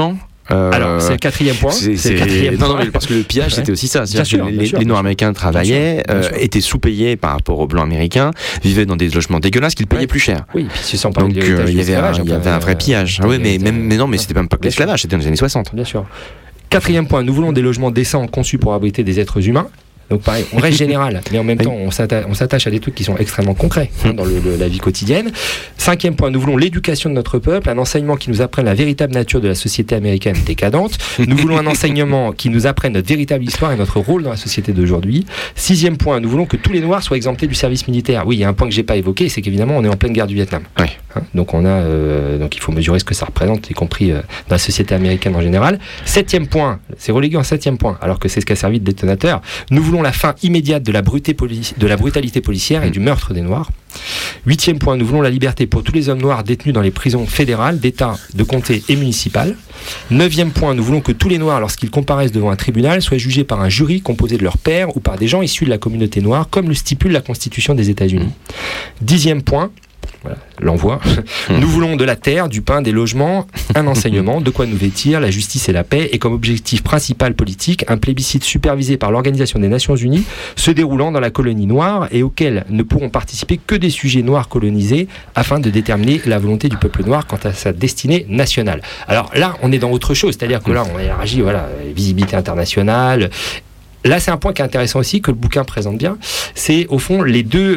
Alors, c'est le quatrième point. Non, mais parce que le pillage, c'était aussi ça. Les Noirs américains travaillaient, étaient sous-payés par rapport aux Blancs américains, vivaient dans des logements dégueulasses qu'ils payaient plus cher. Oui, puis c'est sans parler de l'esclavage. Il y avait un vrai pillage. Oui, mais non, mais c'était même pas que l'esclavage, c'était dans les années 60. Bien sûr. Quatrième point, nous voulons des logements décents conçus pour abriter des êtres humains. Donc pareil, on reste général, mais en même temps, on s'attache à des trucs qui sont extrêmement concrets dans la vie quotidienne. Cinquième point, nous voulons l'éducation de notre peuple, un enseignement qui nous apprenne la véritable nature de la société américaine décadente. Nous voulons un enseignement qui nous apprenne notre véritable histoire et notre rôle dans la société d'aujourd'hui. Sixième point, nous voulons que tous les Noirs soient exemptés du service militaire. Oui, il y a un point que j'ai pas évoqué, c'est qu'évidemment, on est en pleine guerre du Vietnam. Oui. Donc donc il faut mesurer ce que ça représente, y compris dans la société américaine en général. Septième point, c'est relégué en septième point, alors que c'est ce qui a servi de détonateur. Nous voulons la fin immédiate de la brutalité policière et du meurtre des Noirs. Huitième point, nous voulons la liberté pour tous les hommes noirs détenus dans les prisons fédérales, d'État, de comté et municipales. Neuvième point, nous voulons que tous les Noirs, lorsqu'ils comparaissent devant un tribunal, soient jugés par un jury composé de leur père ou par des gens issus de la communauté noire, comme le stipule la Constitution des États-Unis. Dixième point, voilà, l'envoi. Nous voulons de la terre, du pain, des logements, un enseignement, de quoi nous vêtir, la justice et la paix, et comme objectif principal politique, un plébiscite supervisé par l'Organisation des Nations Unies, se déroulant dans la colonie noire et auquel ne pourront participer que des sujets noirs colonisés, afin de déterminer la volonté du peuple noir quant à sa destinée nationale. Alors là, on est dans autre chose, c'est-à-dire que là, on élargit, visibilité internationale. Là, c'est un point qui est intéressant aussi, que le bouquin présente bien. C'est, au fond, les deux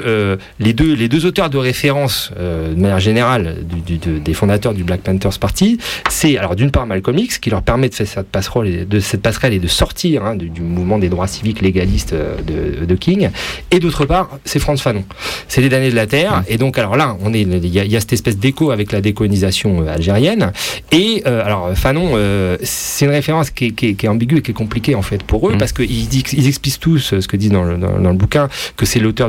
auteurs de référence, de manière générale, des fondateurs du Black Panthers Party. C'est, alors, d'une part, Malcolm X, qui leur permet de faire cette passerelle et de sortir du mouvement des droits civiques légalistes de King. Et d'autre part, c'est Frantz Fanon. C'est les damnés de la terre. Et donc, alors là, il y a cette espèce d'écho avec la décolonisation algérienne. Et, alors, Fanon, c'est une référence qui est ambiguë et qui est compliquée, en fait, pour eux, parce qu'ils expliquent tous ce que disent dans le bouquin, que c'est l'auteur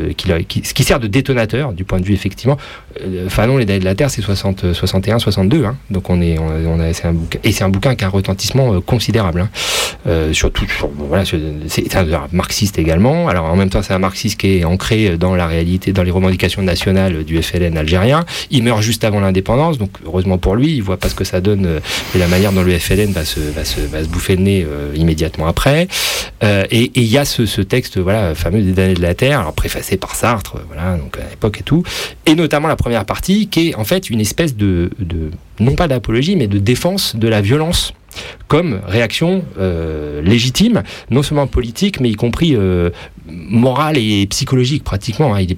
qui sert de détonateur du point de vue effectivement. Fanon, les damnés de la terre, c'est 61, 62. Donc c'est un bouquin, et c'est un bouquin qui a un retentissement considérable. Surtout, c'est un marxiste également. Alors en même temps, c'est un marxiste qui est ancré dans la réalité, dans les revendications nationales du FLN algérien. Il meurt juste avant l'indépendance, donc heureusement pour lui, il voit pas ce que ça donne et la manière dont le FLN va se bouffer le nez immédiatement après. Et il y a ce texte fameux des damnés de la terre, alors préfacé par Sartre, donc à l'époque et tout, et notamment la première partie qui est en fait une espèce de non pas d'apologie mais de défense de la violence comme réaction légitime, non seulement politique mais y compris morale et psychologique pratiquement. Il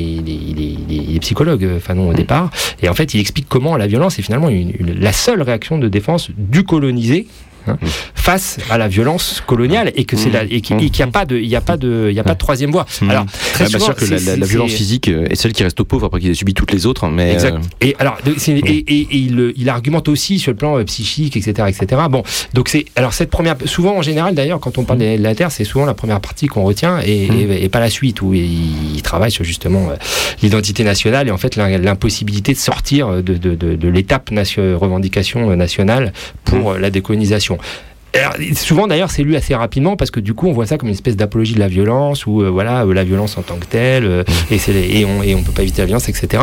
est psychologue, Fanon, au départ, et en fait il explique comment la violence est finalement la seule réaction de défense du colonisé face à la violence coloniale, et que c'est qu'il n'y a pas de troisième voie. Alors très souvent, sûr que la violence physique est celle qui reste aux pauvres après qu'ils aient subi toutes les autres, mais exact. Et alors il argumente aussi sur le plan psychique, etc. Bon, donc cette première, souvent en général d'ailleurs quand on parle de la terre, c'est souvent la première partie qu'on retient et pas la suite, où il travaille sur justement l'identité nationale et en fait l'impossibilité de sortir de l'étape revendication nationale pour la décolonisation. Alors, souvent d'ailleurs c'est lu assez rapidement parce que du coup on voit ça comme une espèce d'apologie de la violence ou la violence en tant que telle et on peut pas éviter la violence, etc.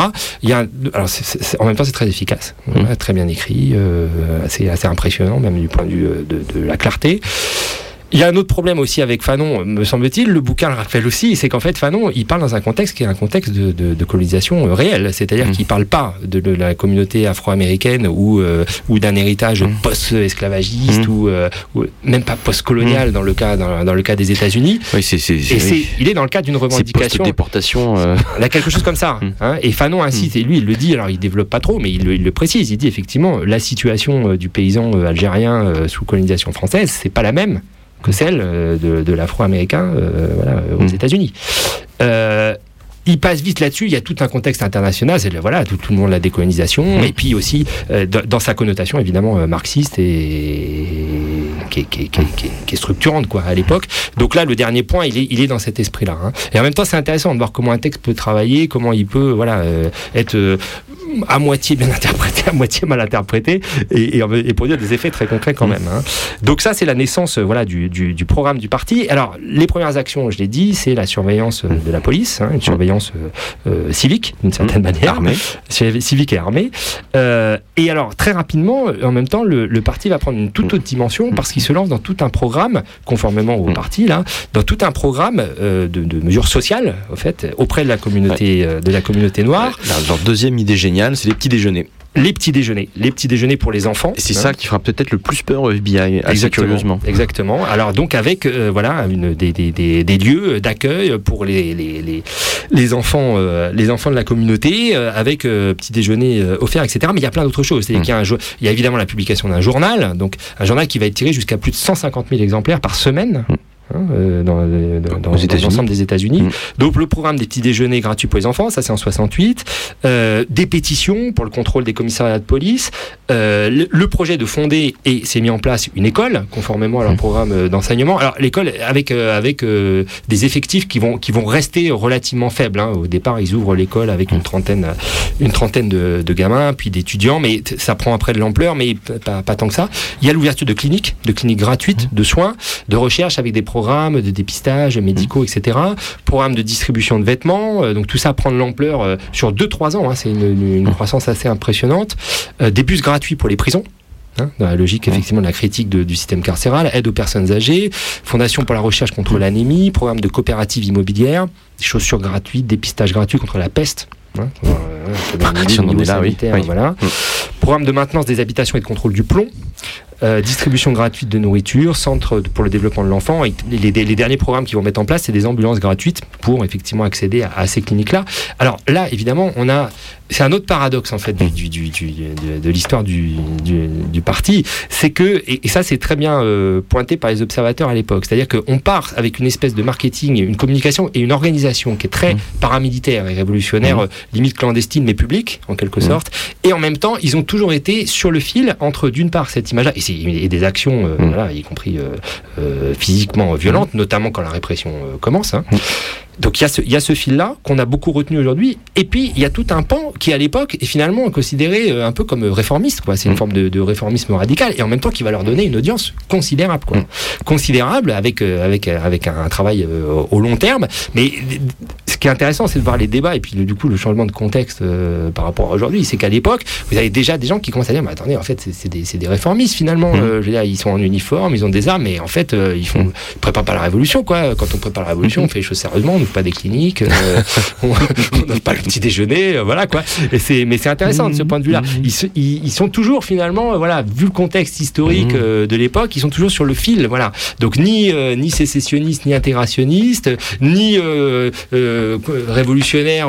En même temps c'est très efficace, très bien écrit, assez impressionnant même du point de vue de la clarté. Il y a un autre problème aussi avec Fanon, me semble-t-il, le bouquin le rappelle aussi, c'est qu'en fait Fanon, il parle dans un contexte qui est un contexte de colonisation réelle, c'est-à-dire qu'il parle pas de la communauté afro-américaine ou d'un héritage post-esclavagiste ou même pas post-colonial dans le cas des États-Unis. Oui, il est dans le cadre d'une revendication. Post-déportation. Il y a quelque chose comme ça. Et Fanon insiste, et lui il le dit, alors il développe pas trop, mais il le précise, il dit effectivement la situation du paysan algérien sous colonisation française, c'est pas la même que celle de l'afro-américain aux États-Unis. Il passe vite là-dessus, il y a tout un contexte international, c'est tout le monde, la décolonisation, et puis aussi dans sa connotation évidemment marxiste et qui est structurante à l'époque. Donc là, le dernier point, il est dans cet esprit-là. Et en même temps, c'est intéressant de voir comment un texte peut travailler, comment il peut être à moitié bien interprété, à moitié mal interprété, et produire des effets très concrets quand même. Hein. Donc ça, c'est la naissance du programme du parti. Alors, les premières actions, je l'ai dit, c'est la surveillance de la police, une surveillance civique, d'une certaine manière. Armée. Civique et armée. Et alors, très rapidement, en même temps, le parti va prendre une toute autre dimension parce qu'il se lance dans tout un programme, conformément au parti, là, dans tout un programme de mesures sociales, au fait, auprès de la communauté, noire. Leur deuxième idée géniale, c'est les petits déjeuners. Les petits déjeuners pour les enfants. Et c'est ça qui fera peut-être le plus peur au FBI, assez curieusement. Exactement. Alors donc avec des lieux d'accueil pour les enfants de la communauté, avec petit déjeuner offert, etc. Mais il y a plein d'autres choses. C'est-à-dire qu'il y a évidemment la publication d'un journal, donc un journal qui va être tiré jusqu'à plus de 150 000 exemplaires par semaine. Dans l'ensemble des États-Unis. Donc le programme des petits déjeuners gratuits pour les enfants, ça c'est en 68. Des pétitions pour le contrôle des commissariats de police. Le projet de fonder et s'est mis en place une école conformément à leur programme d'enseignement. Alors l'école avec des effectifs qui vont rester relativement faibles. Hein. Au départ, ils ouvrent l'école avec une trentaine de gamins, puis d'étudiants, mais ça prend après de l'ampleur, mais pas tant que ça. Il y a l'ouverture de cliniques gratuites de soins, de recherche avec des programmes de dépistage médicaux, etc. Programme de distribution de vêtements. Donc tout ça prend de l'ampleur sur 2-3 ans. Hein, c'est une croissance assez impressionnante. Des bus gratuits pour les prisons. Dans la logique effectivement de la critique du système carcéral, aide aux personnes âgées, fondation pour la recherche contre l'anémie, programme de coopérative immobilière, chaussures gratuites, dépistage gratuit contre la peste. Si on en est là, oui. Voilà. Programme de maintenance des habitations et de contrôle du plomb. Distribution gratuite de nourriture, centre pour le développement de l'enfant. Et les derniers programmes qu'ils vont mettre en place, c'est des ambulances gratuites pour effectivement accéder à ces cliniques-là. Alors là, évidemment, c'est un autre paradoxe en fait de l'histoire du parti, c'est que, et ça c'est très bien pointé par les observateurs à l'époque, c'est-à-dire qu'on part avec une espèce de marketing, une communication et une organisation qui est très paramilitaire et révolutionnaire, limite clandestine mais publique en quelque sorte, et en même temps ils ont toujours été sur le fil entre d'une part cette image-là et des actions, voilà, y compris physiquement violentes, notamment quand la répression commence. Hein. Donc il y a ce fil-là qu'on a beaucoup retenu aujourd'hui, et puis il y a tout un pan qui à l'époque est finalement considéré un peu comme réformiste, quoi. C'est une forme de réformisme radical, et en même temps qui va leur donner une audience considérable, quoi. Considérable avec un travail au long terme. Mais ce qui est intéressant, c'est de voir les débats et puis du coup le changement de contexte par rapport à aujourd'hui, c'est qu'à l'époque vous avez déjà des gens qui commencent à dire mais attendez, en fait c'est des réformistes finalement. Je veux dire, ils sont en uniforme, ils ont des armes, mais en fait ils préparent pas la révolution, quoi. Quand on prépare la révolution, on fait les choses sérieusement. Pas des cliniques, on n'offre pas le petit déjeuner, voilà quoi. Mais c'est intéressant de ce point de vue-là. Ils sont toujours finalement, voilà, vu le contexte historique de l'époque, ils sont toujours sur le fil, voilà. Donc ni sécessionnistes, ni intégrationnistes, ni révolutionnaires,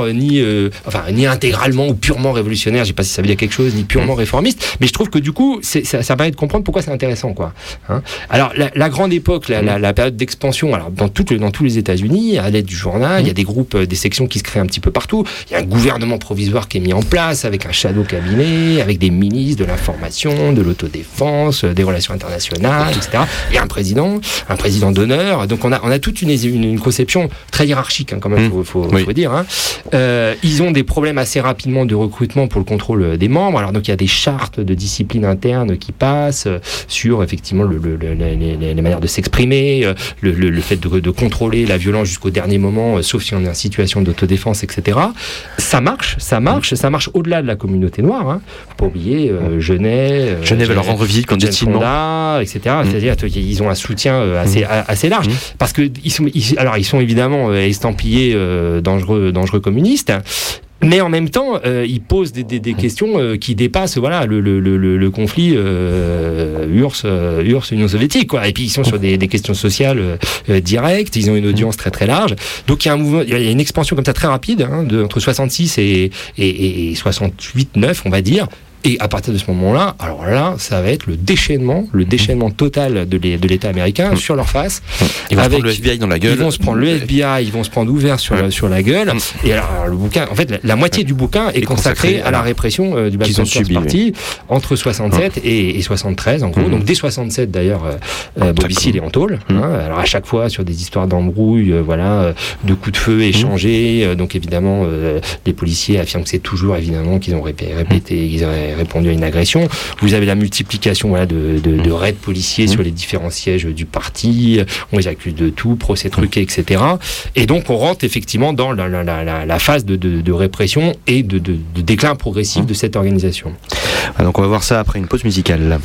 ni intégralement ou purement révolutionnaires. Je sais pas si ça veut dire quelque chose, ni purement réformistes. Mais je trouve que du coup, ça permet de comprendre pourquoi c'est intéressant, quoi. Hein. Alors la grande époque, la période d'expansion, alors dans tous les États-Unis, à l'aide du journal, il y a des groupes, des sections qui se créent un petit peu partout. Il y a un gouvernement provisoire qui est mis en place avec un shadow cabinet, avec des ministres de l'information, de l'autodéfense, des relations internationales, etc. Et un président d'honneur. Donc on a toute une conception très hiérarchique, hein, quand même, faut dire. Hein. Ils ont des problèmes assez rapidement de recrutement pour le contrôle des membres. Alors donc il y a des chartes de discipline interne qui passent sur effectivement les manières de s'exprimer, le fait de contrôler la violence jusqu'au dernier moment, sauf si on est en situation d'autodéfense, etc. Ça marche au-delà de la communauté noire. Hein. Faut pas oublier Genève va leur rendre visite clandestinement, etc. C'est-à-dire qu'ils ont un soutien assez large, parce que ils sont évidemment estampillés dangereux communistes. Mais en même temps, ils posent des questions qui dépassent, voilà, le conflit URSS-Union soviétique, quoi. Et puis ils sont sur des questions sociales directes. Ils ont une audience très très large. Donc il y a un mouvement, il y a une expansion comme ça très rapide, hein, entre 66 et 68-9, on va dire. Et à partir de ce moment-là, alors là, ça va être le déchaînement total de l'État américain sur leur face. Ils vont se prendre le FBI dans la gueule. Ils vont se prendre le FBI, ils vont se prendre ouvert sur la gueule. Et alors, le bouquin, en fait, la moitié du bouquin est consacrée à la répression du Black Panthers Party entre 67 et 73, en gros. Donc dès 67, d'ailleurs, Bobby Seale est en taule. Alors à chaque fois sur des histoires d'embrouilles, de coups de feu échangés. Donc évidemment, les policiers affirment que c'est toujours évidemment qu'ils ont répété, qu'ils auraient répondu à une agression. Vous avez la multiplication de raids policiers sur les différents sièges du parti. On les accuse de tout, procès truqués, etc. Et donc on rentre effectivement dans la phase de répression et de déclin progressif de cette organisation. Donc on va voir ça après une pause musicale.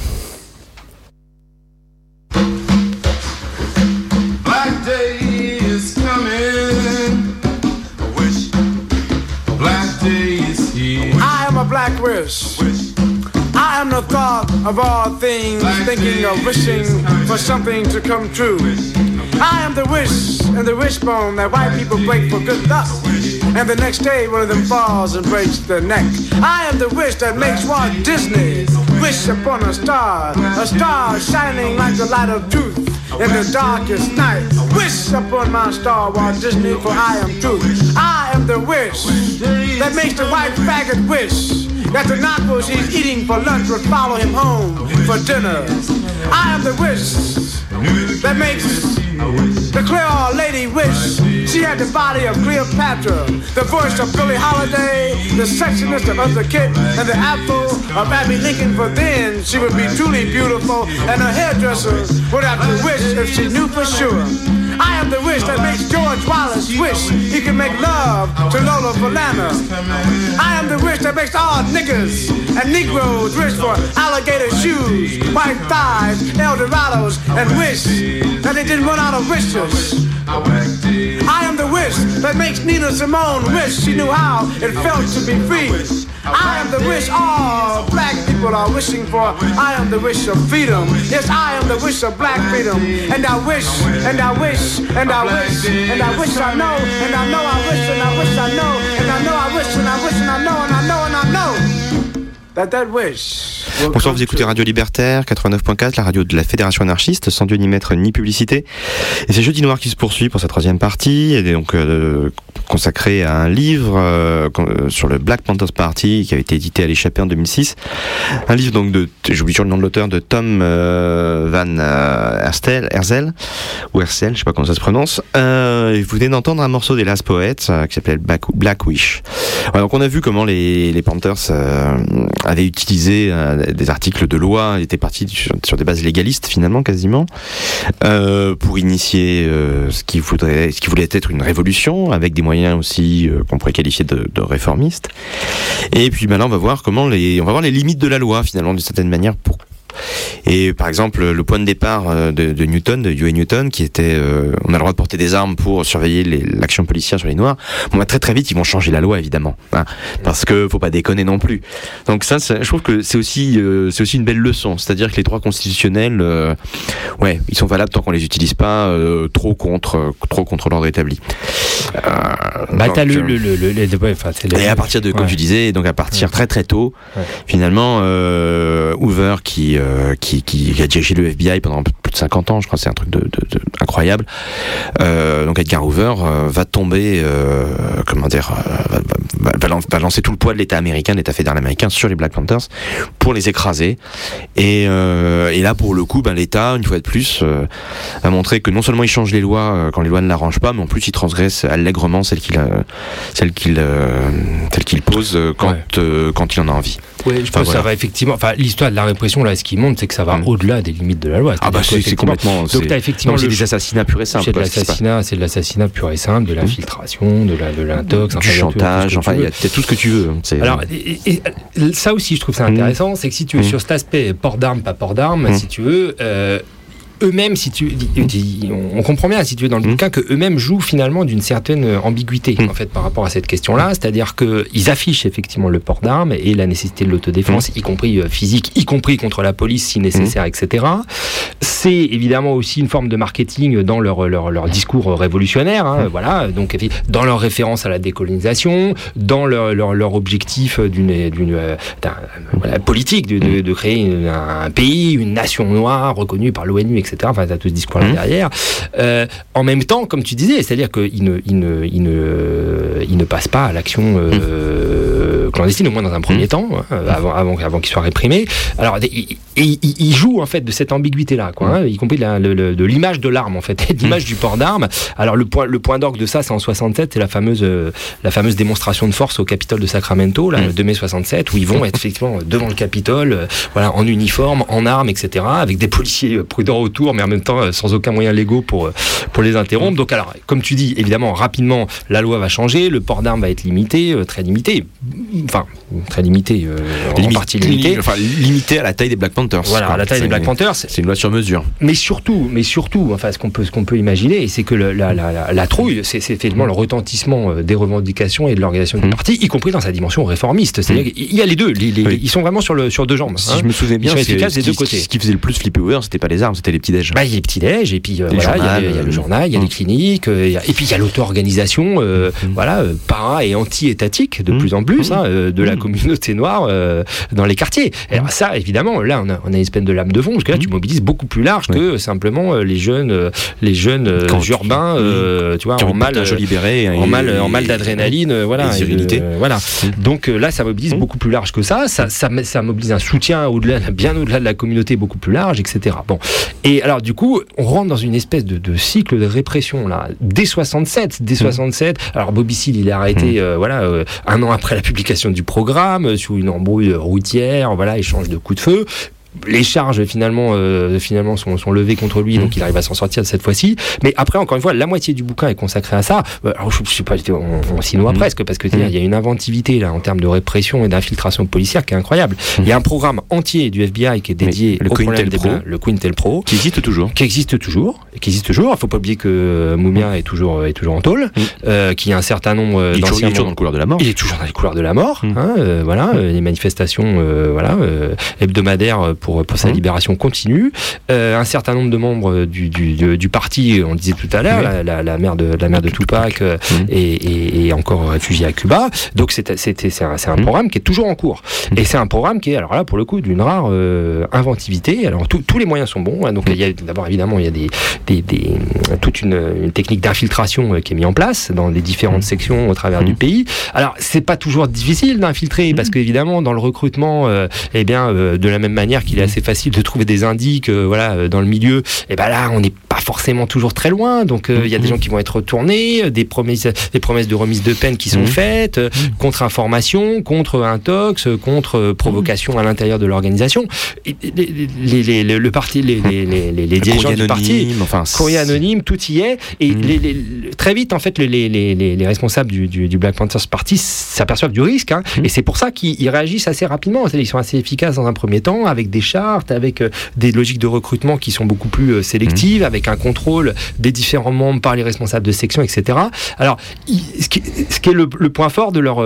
Black wish. I am the thought of all things, thinking of wishing for something to come true. I am the wish and the wishbone that white people break for good luck, and the next day one of them falls and breaks their neck. I am the wish that makes Walt Disney wish upon a star shining like the light of truth in the darkest night. Wish upon my star, Walt Disney, for I am truth. I am the wish that makes the white faggot wish that the nachos he's eating for lunch would follow him home for dinner. I am the wish that makes the Creole lady wish she had the body of Cleopatra, the voice of Billie Holiday, the sexiness of Eartha Kitt, and the apple of Abby Lincoln, for then she would be truly beautiful, and her hairdresser would have to wish if she knew for sure. I am the wish that makes George Wallace wish he could make love to Lola Falana. I am the wish that makes all niggers and Negroes wish for alligator shoes, white thighs, Eldorados, and wish that they didn't run out of wishes. I am the wish that makes Nina Simone wish she knew how it felt to be free. I am the wish all black people are wishing for. I am the wish of freedom. Yes, I am the wish of black freedom. And I wish, and I wish, and I wish, and I wish I know, and I know I wish, and I wish I know, and I know I wish, and I wish, and I know, and I know, and I know. That wish. Bonsoir, vous écoutez Radio Libertaire 89.4, la radio de la Fédération anarchiste, sans Dieu ni maître ni publicité. Et c'est Jeudi Noir qui se poursuit pour sa troisième partie, et donc consacré à un livre sur le Black Panthers Party qui avait été édité à l'échappée en 2006. Un livre donc j'oublie toujours le nom de l'auteur, de Tom Van Hersel, ou Hersel, je sais pas comment ça se prononce. Vous venez d'entendre un morceau des Last Poets qui s'appelle Black Wish. Ouais, donc on a vu comment les Panthers avaient utilisé des articles de loi, étaient partis sur des bases légalistes finalement quasiment, pour initier ce qui voulait être une révolution, avec des moyens aussi qu'on pourrait qualifier de réformistes. Et puis maintenant on va voir les limites de la loi finalement d'une certaine manière. Et par exemple le point de départ de Newton, de Huey Newton, qui était on a le droit de porter des armes pour surveiller l'action policière sur les Noirs. Bon, très très vite ils vont changer la loi évidemment, parce que faut pas déconner non plus. Donc ça je trouve que c'est aussi une belle leçon, c'est-à-dire que les droits constitutionnels ils sont valables tant qu'on les utilise pas trop contre l'ordre établi. T'as et à partir de, comme tu disais, donc à partir très très tôt, finalement Hoover qui a dirigé le FBI pendant plus de 50 ans, je crois, c'est un truc de incroyable. Donc Edgar Hoover va tomber, va lancer tout le poids de l'État américain, de l'État fédéral américain sur les Black Panthers pour les écraser. Et là, pour le coup, l'État, une fois de plus, a montré que non seulement il change les lois quand les lois ne l'arrangent pas, mais en plus il transgresse allègrement celles qu'il pose quand il en a envie. Oui, je pense que ça va effectivement. Enfin, l'histoire de la répression, là, ce qui montre, c'est que ça va au-delà des limites de la loi. C'est complètement. Donc, t'as effectivement c'est des assassinats purs et simples. C'est de l'assassinat pur et simple, de l'infiltration, de l'intox, du chantage. Enfin, il y a tout ce que tu veux. Alors, et ça aussi, je trouve ça intéressant, c'est que si tu veux, sur cet aspect port d'armes, pas port d'armes, si tu veux. Eux-mêmes, on comprend bien, si tu veux, dans le bouquin, que eux-mêmes jouent finalement d'une certaine ambiguïté en fait par rapport à cette question-là, c'est-à-dire que ils affichent effectivement le port d'armes et la nécessité de l'autodéfense, y compris physique, y compris contre la police si nécessaire, etc. c'est évidemment aussi une forme de marketing dans leur discours révolutionnaire, hein, voilà, donc dans leur référence à la décolonisation, dans leur objectif politique de créer un pays, une nation noire reconnue par l'ONU, etc. Enfin, t'as tout ce discours-là derrière. En même temps, comme tu disais, c'est-à-dire qu'ils ne passent pas à l'action clandestine, au moins dans un premier temps, avant qu'ils soient réprimés. Alors, ils jouent en fait de cette ambiguïté-là, quoi, hein, y compris de l'image de l'arme, en fait, l'image du port d'armes. Alors, le point d'orgue de ça, c'est en 67, c'est la fameuse démonstration de force au Capitole de Sacramento, là, le 2 mai 67, où ils vont être effectivement devant le Capitole, voilà, en uniforme, en armes, etc., avec des policiers prudents autour, mais en même temps sans aucun moyen légaux pour les interrompre. Donc, alors, comme tu dis, évidemment, rapidement, la loi va changer, le port d'armes va être limité, très limité, en partie limité. Enfin, limité à la taille des Black Panthers. Voilà, à la taille des Black Panthers. C'est une loi sur mesure. Mais surtout, enfin, ce qu'on peut imaginer, c'est que la trouille, c'est effectivement le retentissement des revendications et de l'organisation du parti, y compris dans sa dimension réformiste. C'est-à-dire qu'il y a les deux. Ils sont vraiment sur deux jambes. Si je me souviens bien, ils sont efficaces des deux côtés. Ce qui faisait le plus flipper Hoover, c'était pas les armes, c'était les petits-déj. Il y a les petits-déj, et puis voilà, il y a le journal, il y a les cliniques, et puis il y a l'auto-organisation, para et anti-étatique de plus en plus, de la communauté noire dans les quartiers. Et alors ça, évidemment, là, on a une espèce de lame de fond, parce que là, tu mobilises beaucoup plus large que simplement les jeunes urbains, tu vois, en mal d'adrénaline, voilà. Voilà. Donc là, ça mobilise beaucoup plus large que ça. Ça mobilise un soutien bien au-delà de la communauté beaucoup plus large, etc. Bon. Et alors, du coup, on rentre dans une espèce de cycle de répression, là. Dès 67. Alors, Bobby Seale, il est arrêté, un an après la publication du programme, sous une embrouille routière, voilà, échange de coups de feu. Les charges finalement sont levées contre lui, donc il arrive à s'en sortir cette fois-ci. Mais après, encore une fois, la moitié du bouquin est consacrée à ça. Alors je sais pas, on s'y noie presque, parce que il y a une inventivité là en termes de répression et d'infiltration policière qui est incroyable. Il y a un programme entier du FBI qui est dédié au problème des Blancs, le COINTELPRO, qui existe toujours. Il faut pas oublier que Mumia est toujours en tôle, qu'il y a un certain nombre d'anciens. Il est toujours dans le couloir de la mort. Il est toujours dans les couloirs de la mort. Voilà, les manifestations hebdomadaires pour sa libération continue. Un certain nombre de membres du parti, on le disait tout à l'heure, la mère de Tupac est encore réfugiée à Cuba. Donc c'est un programme qui est toujours en cours. Et c'est un programme qui est, alors là, pour le coup, d'une rare inventivité. Alors tous les moyens sont bons. Hein. Donc il y a d'abord, évidemment, il y a toute une technique d'infiltration qui est mise en place dans les différentes sections au travers du pays. Alors c'est pas toujours difficile d'infiltrer, parce qu'évidemment, dans le recrutement, de la même manière qu'il est assez facile de trouver des indices dans le milieu, et ben là on n'est pas forcément toujours très loin, donc il y a des gens qui vont être retournés, des promesses de remise de peine qui sont faites, contre-information, contre-intox, contre-provocation à l'intérieur de l'organisation. Le parti, les dirigeants du parti, courrier anonyme, tout y est, et très vite en fait les responsables du Black Panthers Party s'aperçoivent du risque, et c'est pour ça qu'ils réagissent assez rapidement. Ils sont assez efficaces dans un premier temps, avec des chartes, avec des logiques de recrutement qui sont beaucoup plus sélectives, avec un contrôle des différents membres par les responsables de section, etc. Alors, ce qui est le point fort de leur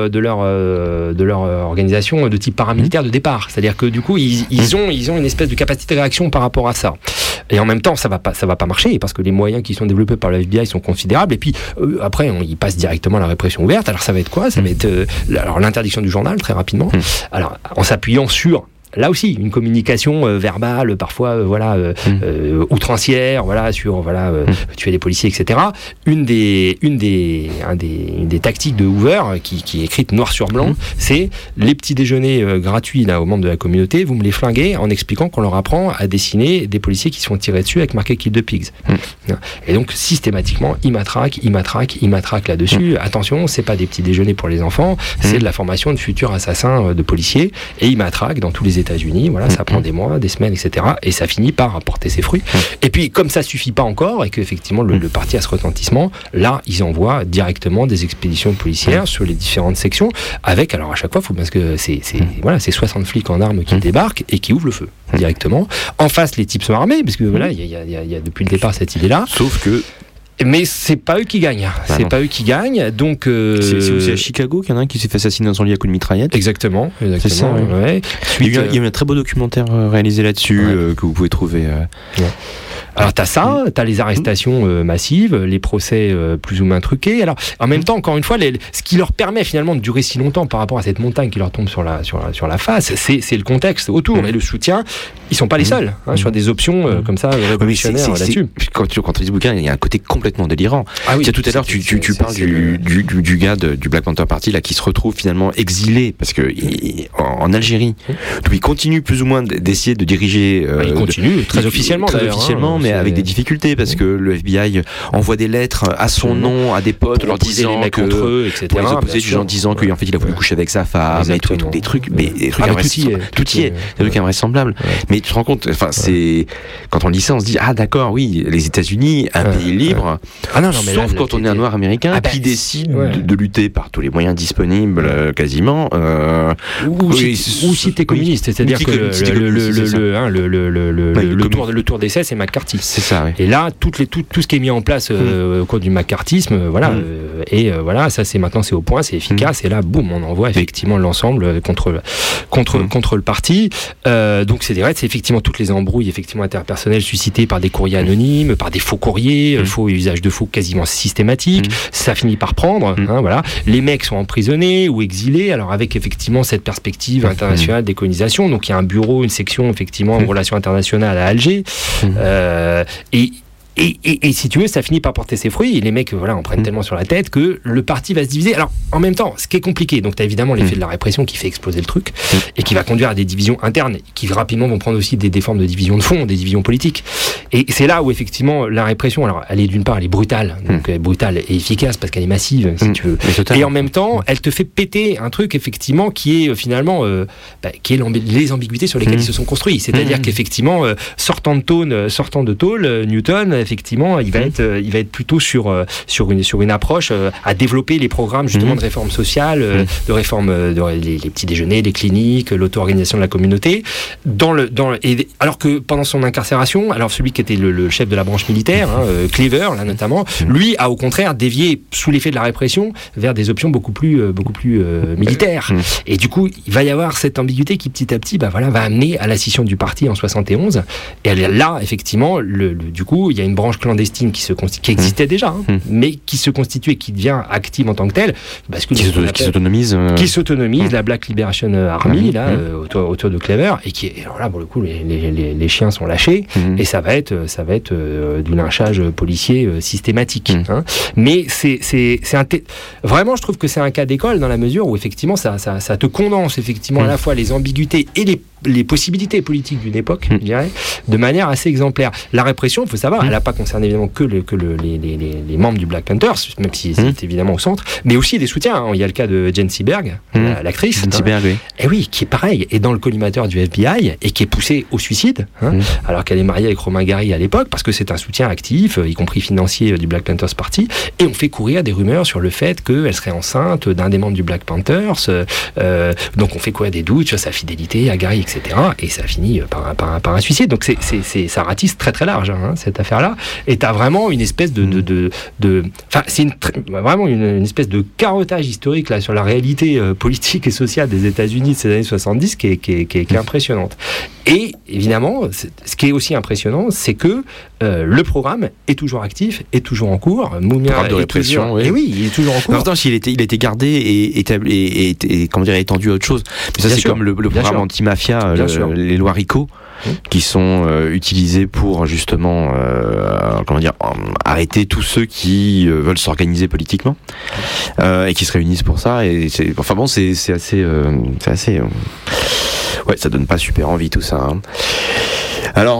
organisation de type paramilitaire de départ, c'est-à-dire que du coup, ils ont une espèce de capacité de réaction par rapport à ça. Et en même temps, ça va pas marcher, parce que les moyens qui sont développés par le FBI sont considérables. Et puis après, ils passent directement à la répression ouverte. Alors ça va être quoi ? Ça va être l'interdiction du journal très rapidement. Alors en s'appuyant sur là aussi une communication verbale parfois outrancière, sur tuer les policiers, etc. Une des tactiques de Hoover qui est écrite noir sur blanc, c'est les petits déjeuners gratuits là aux membres de la communauté, vous me les flinguez en expliquant qu'on leur apprend à dessiner des policiers qui sont tirés dessus avec marqué Kill the Pigs. Et donc systématiquement ils matraquent là-dessus. Attention, c'est pas des petits déjeuners pour les enfants, c'est de la formation de futurs assassins de policiers, et ils matraquent dans tous les États-Unis, ça prend des mois, des semaines, etc. Et ça finit par porter ses fruits. Et puis, comme ça suffit pas encore, et qu'effectivement le parti a ce retentissement, là, ils envoient directement des expéditions policières sur les différentes sections, avec, alors à chaque fois, parce que c'est 60 flics en armes qui débarquent et qui ouvrent le feu directement. En face, les types sont armés, parce que il y a depuis le départ cette idée-là. Sauf que mais c'est pas eux qui gagnent. Donc c'est aussi à Chicago qu'il y en a un qui s'est fait assassiner dans son lit à coups de mitraillette. Exactement. C'est ça. Ouais. Il y a eu un très beau documentaire réalisé là-dessus que vous pouvez trouver Alors t'as les arrestations massives, les procès plus ou moins truqués. Alors en même temps, encore une fois, ce qui leur permet finalement de durer si longtemps par rapport à cette montagne qui leur tombe sur la face, c'est le contexte autour et le soutien. Ils sont pas les seuls sur des options comme ça révolutionnaires là-dessus. Quand on lit ce bouquin, il y a un côté complètement délirant. Ah oui, tout à l'heure, tu parles du gars du Black Panther Party là qui se retrouve finalement exilé parce que en Algérie, donc il continue plus ou moins d'essayer de diriger. Il continue très officiellement, mais avec des difficultés parce que le FBI envoie des lettres à son nom à des potes leur disant que contre eux, etc. Pour les opposer du genre disant qu'en fait il a voulu coucher avec sa femme et tout, des trucs, mais des trucs tout y est, des trucs invraisemblables. Mais tu te rends compte, enfin c'est quand on lit ça, on se dit ah d'accord, oui, les États-Unis, un pays libre. Sauf quand on est un noir américain qui décide de lutter par tous les moyens disponibles quasiment. Ou si t'es communiste, c'est-à-dire que le tour d'essai c'est McCarthy. C'est ça. Oui. Et là tout ce qui est mis en place au cours du McCarthyisme, voilà, ça c'est maintenant c'est au point, c'est efficace et là boum on envoie effectivement l'ensemble contre le parti. Donc c'est effectivement toutes les embrouilles effectivement interpersonnelles suscitées par des courriers anonymes, par des faux courriers, faux usage de faux quasiment systématique. Ça finit par prendre. Voilà, les mecs sont emprisonnés ou exilés. Alors avec effectivement cette perspective internationale décolonisation, donc il y a un bureau, une section effectivement en relations internationales à Alger. Et si tu veux, ça finit par porter ses fruits. Et les mecs, en prennent tellement sur la tête que le parti va se diviser. Alors, en même temps, ce qui est compliqué, donc t'as évidemment l'effet de la répression qui fait exploser le truc et qui va conduire à des divisions internes, qui rapidement vont prendre aussi des formes de divisions de fond, des divisions politiques. Et c'est là où effectivement la répression, alors elle est d'une part, elle est brutale, donc brutale et efficace parce qu'elle est massive, si tu veux. Et en même temps, elle te fait péter un truc effectivement qui est finalement, qui est les ambiguïtés sur lesquelles ils se sont construits. C'est-à-dire qu'effectivement, sortant de Tôle, Newton, effectivement, il va être plutôt sur une approche à développer les programmes justement de réforme sociale, de réforme les petits déjeuners, les cliniques, l'auto-organisation de la communauté. Alors que pendant son incarcération, alors celui qui était le chef de la branche militaire, Cleaver, là notamment, lui a au contraire dévié sous l'effet de la répression vers des options beaucoup plus militaires. Et du coup, il va y avoir cette ambiguïté qui petit à petit, va amener à la scission du parti en 71. Et là, effectivement, du coup, il y a une branche clandestine qui existait déjà, mais qui se constitue et qui devient active en tant que telle, parce que qui s'autonomise, la Black Liberation Army, autour de Cleaver, et qui est, alors là, pour le coup, les chiens sont lâchés, et ça va être du lynchage policier systématique. Mais vraiment, je trouve que c'est un cas d'école dans la mesure où effectivement, ça te condense effectivement à la fois les ambiguïtés et les possibilités politiques d'une époque, je dirais, de manière assez exemplaire. La répression, il faut savoir, elle n'a pas concerné évidemment que les membres du Black Panthers, même si c'est évidemment au centre, mais aussi des soutiens. Il y a le cas de Jen Seberg, l'actrice. Jen Seberg, oui. Et oui, qui est pareil, est dans le collimateur du FBI et qui est poussée au suicide, alors qu'elle est mariée avec Romain Gary à l'époque, parce que c'est un soutien actif, y compris financier, du Black Panthers Party, et on fait courir des rumeurs sur le fait qu'elle serait enceinte d'un des membres du Black Panthers, donc on fait courir des doutes sur sa fidélité à Gary, etc. Et ça finit par un suicide. Donc ça ratisse très très large, cette affaire-là. Et t'as vraiment une espèce c'est vraiment une espèce de carottage historique là sur la réalité politique et sociale des États-Unis de ces années 70 qui est impressionnante. Et évidemment, ce qui est aussi impressionnant, c'est que le programme est toujours actif, est toujours en cours. Programme de répression, oui. Et oui, il est toujours en cours. En même temps, il a été gardé et comment dire, étendu à autre chose. Mais ça, c'est comme le programme anti-mafia, les lois RICO, qui sont utilisés pour justement arrêter tous ceux qui veulent s'organiser politiquement et qui se réunissent pour ça. Et c'est assez ça donne pas super envie tout ça. Alors,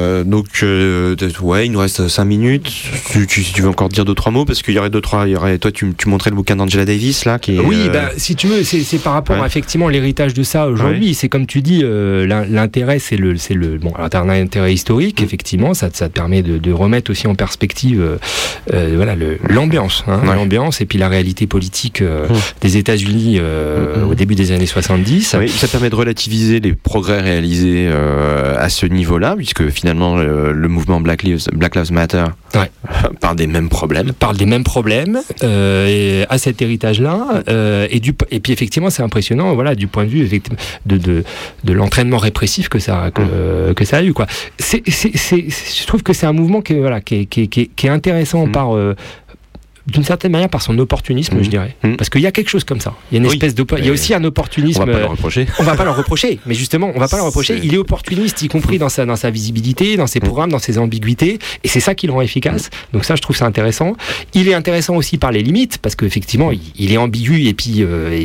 il nous reste 5 minutes. Si tu veux encore dire 2-3 mots, parce qu'il y aurait toi, tu montrais le bouquin d'Angela Davis, là, qui est... Oui, si tu veux, c'est par rapport à, effectivement, l'héritage de ça aujourd'hui. C'est comme tu dis, l'intérêt, alors t'as un intérêt historique, effectivement, ça te permet de remettre aussi en perspective, l'ambiance, l'ambiance, et puis la réalité politique des États-Unis au début des années 70. Oui, ça permet de relativiser les progrès réalisés à ce niveau-là, puisque finalement le mouvement Black Lives Matter parle des mêmes problèmes. Et à cet héritage-là. Et puis effectivement, c'est impressionnant, voilà, du point de vue de l'entraînement répressif que ça a eu, quoi. Je trouve que c'est un mouvement qui est intéressant par d'une certaine manière par son opportunisme, je dirais. Parce qu'il y a quelque chose comme ça. Il y a une espèce il y a aussi un opportunisme. On va pas le reprocher. On va pas le reprocher. Mais justement, on va pas le reprocher. Il est opportuniste, y compris dans sa visibilité, dans ses programmes, dans ses ambiguïtés. Et c'est ça qui le rend efficace. Donc ça, je trouve ça intéressant. Il est intéressant aussi par les limites, parce qu'effectivement, il est ambigu et puis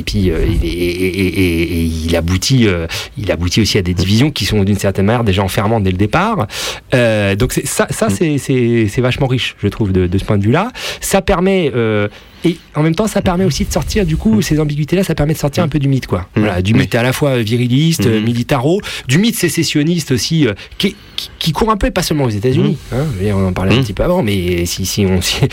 il aboutit aussi à des divisions qui sont d'une certaine manière déjà enfermantes dès le départ. Donc c'est vachement riche, je trouve, de ce point de vue-là. Ça permet et en même temps, ça permet aussi de sortir, du coup, ces ambiguïtés-là, ça permet de sortir un peu du mythe, quoi. Voilà, du mythe à la fois viriliste, militaro, du mythe sécessionniste aussi, qui court un peu, et pas seulement aux États-Unis. On en parlait un petit peu avant, mais si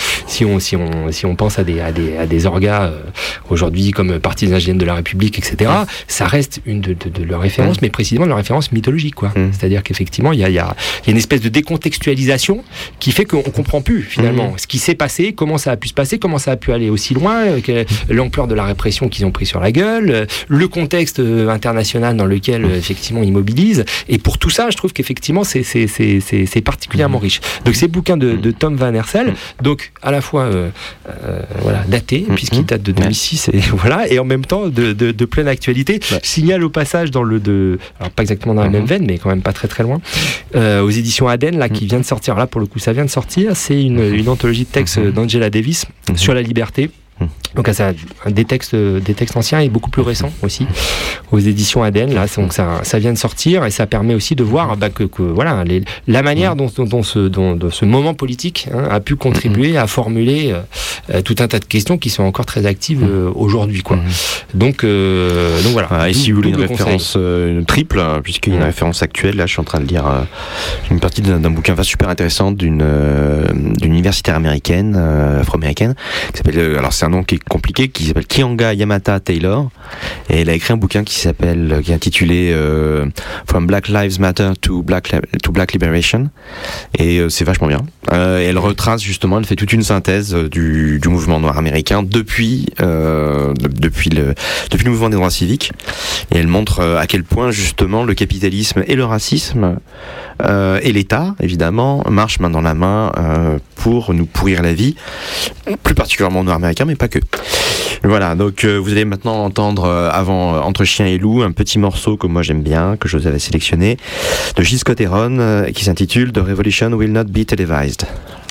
on pense à des orgas aujourd'hui comme Parti des Indigènes de la République, etc., ça reste une de leurs références, mais précisément de leurs références mythologiques, quoi. C'est-à-dire qu'effectivement, il y a une espèce de décontextualisation qui fait qu'on comprend plus finalement ce qui s'est passé, comment ça a pu se passer, comment ça a pu aller aussi loin, l'ampleur de la répression qu'ils ont pris sur la gueule, le contexte international dans lequel effectivement ils mobilisent. Et pour tout ça, je trouve qu'effectivement c'est particulièrement riche. Donc ces bouquins de Tom Van Hersel, donc à la fois datés, puisqu'ils datent de 2006 et en même temps de pleine actualité. Je signale au passage alors pas exactement dans la même veine, mais quand même pas très très loin, aux éditions Aden, là, qui vient de sortir. Là, pour le coup, ça vient de sortir. C'est une anthologie de textes d'Angela Davis sur la liberté. Donc ça, des textes anciens et beaucoup plus récents aussi aux éditions Aden. Là, donc ça vient de sortir et ça permet aussi de voir que voilà la manière dont ce moment politique a pu contribuer à formuler tout un tas de questions qui sont encore très actives aujourd'hui, quoi. Donc voilà. Et si vous voulez une référence triple, puisqu'il y a une référence actuelle, là, je suis en train de lire une partie d'un bouquin super intéressant d'une universitaire américaine, afro-américaine, qui s'appelle, alors c'est un nom qui est compliqué, qui s'appelle Kianga Yamata Taylor, et elle a écrit un bouquin qui est intitulé From Black Lives Matter to Black Liberation, et c'est vachement bien. Et elle retrace justement, elle fait toute une synthèse du mouvement noir américain depuis le mouvement des droits civiques, et elle montre à quel point justement le capitalisme et le racisme et l'État évidemment marchent main dans la main pour nous pourrir la vie, plus particulièrement aux noirs américains, mais pas que. Voilà, donc vous allez maintenant entendre avant Entre chien et loup, un petit morceau que moi j'aime bien, que je vous avais sélectionné, de Gil Scott-Heron, qui s'intitule The Revolution Will Not Be Televised.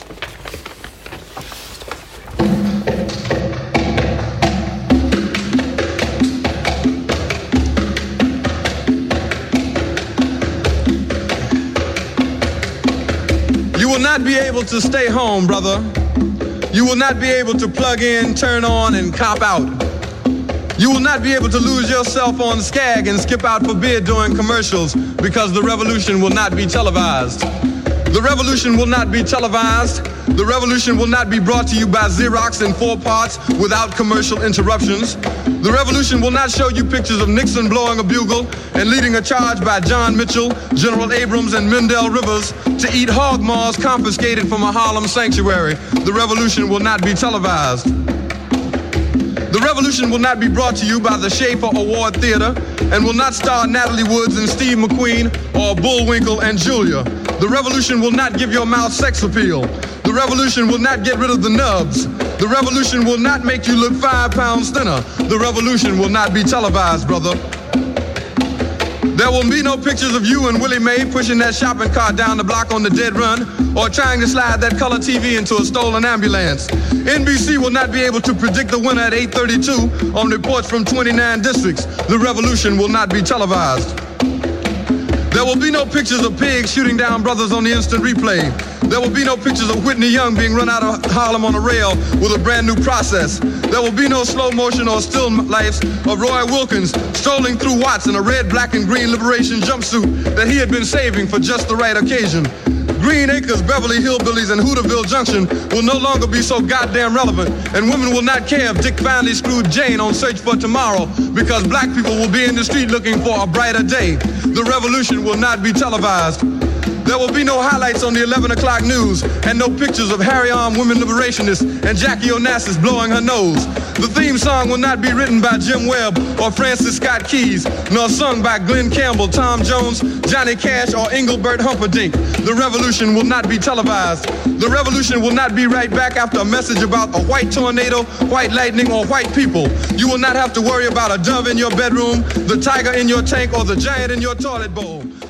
You will not be able to stay home, brother. You will not be able to plug in, turn on, and cop out. You will not be able to lose yourself on Skag and skip out for beer during commercials because the revolution will not be televised. The revolution will not be televised. The revolution will not be brought to you by Xerox in 4 parts without commercial interruptions. The revolution will not show you pictures of Nixon blowing a bugle and leading a charge by John Mitchell, General Abrams, and Mendel Rivers to eat hog maws confiscated from a Harlem sanctuary. The revolution will not be televised. The revolution will not be brought to you by the Schaefer Award Theater and will not star Natalie Woods and Steve McQueen or Bullwinkle and Julia. The revolution will not give your mouth sex appeal. The revolution will not get rid of the nubs. The revolution will not make you look 5 pounds thinner. The revolution will not be televised, brother. There will be no pictures of you and Willie Mae pushing that shopping cart down the block on the dead run or trying to slide that color TV into a stolen ambulance. NBC will not be able to predict the winner at 8:32 on reports from 29 districts. The revolution will not be televised. There will be no pictures of pigs shooting down brothers on the instant replay. There will be no pictures of Whitney Young being run out of Harlem on a rail with a brand new process. There will be no slow motion or still lifes of Roy Wilkins strolling through Watts in a red, black, and green liberation jumpsuit that he had been saving for just the right occasion. Green Acres, Beverly Hillbillies, and Hooterville Junction will no longer be so goddamn relevant, and women will not care if Dick finally screwed Jane on Search for Tomorrow, because black people will be in the street looking for a brighter day. The revolution will not be televised. There will be no highlights on the 11 o'clock news and no pictures of Harry-armed women liberationists and Jackie Onassis blowing her nose. The theme song will not be written by Jim Webb or Francis Scott Keys, nor sung by Glenn Campbell, Tom Jones, Johnny Cash, or Engelbert Humperdinck. The revolution will not be televised. The revolution will not be right back after a message about a white tornado, white lightning, or white people. You will not have to worry about a dove in your bedroom, the tiger in your tank, or the giant in your toilet bowl.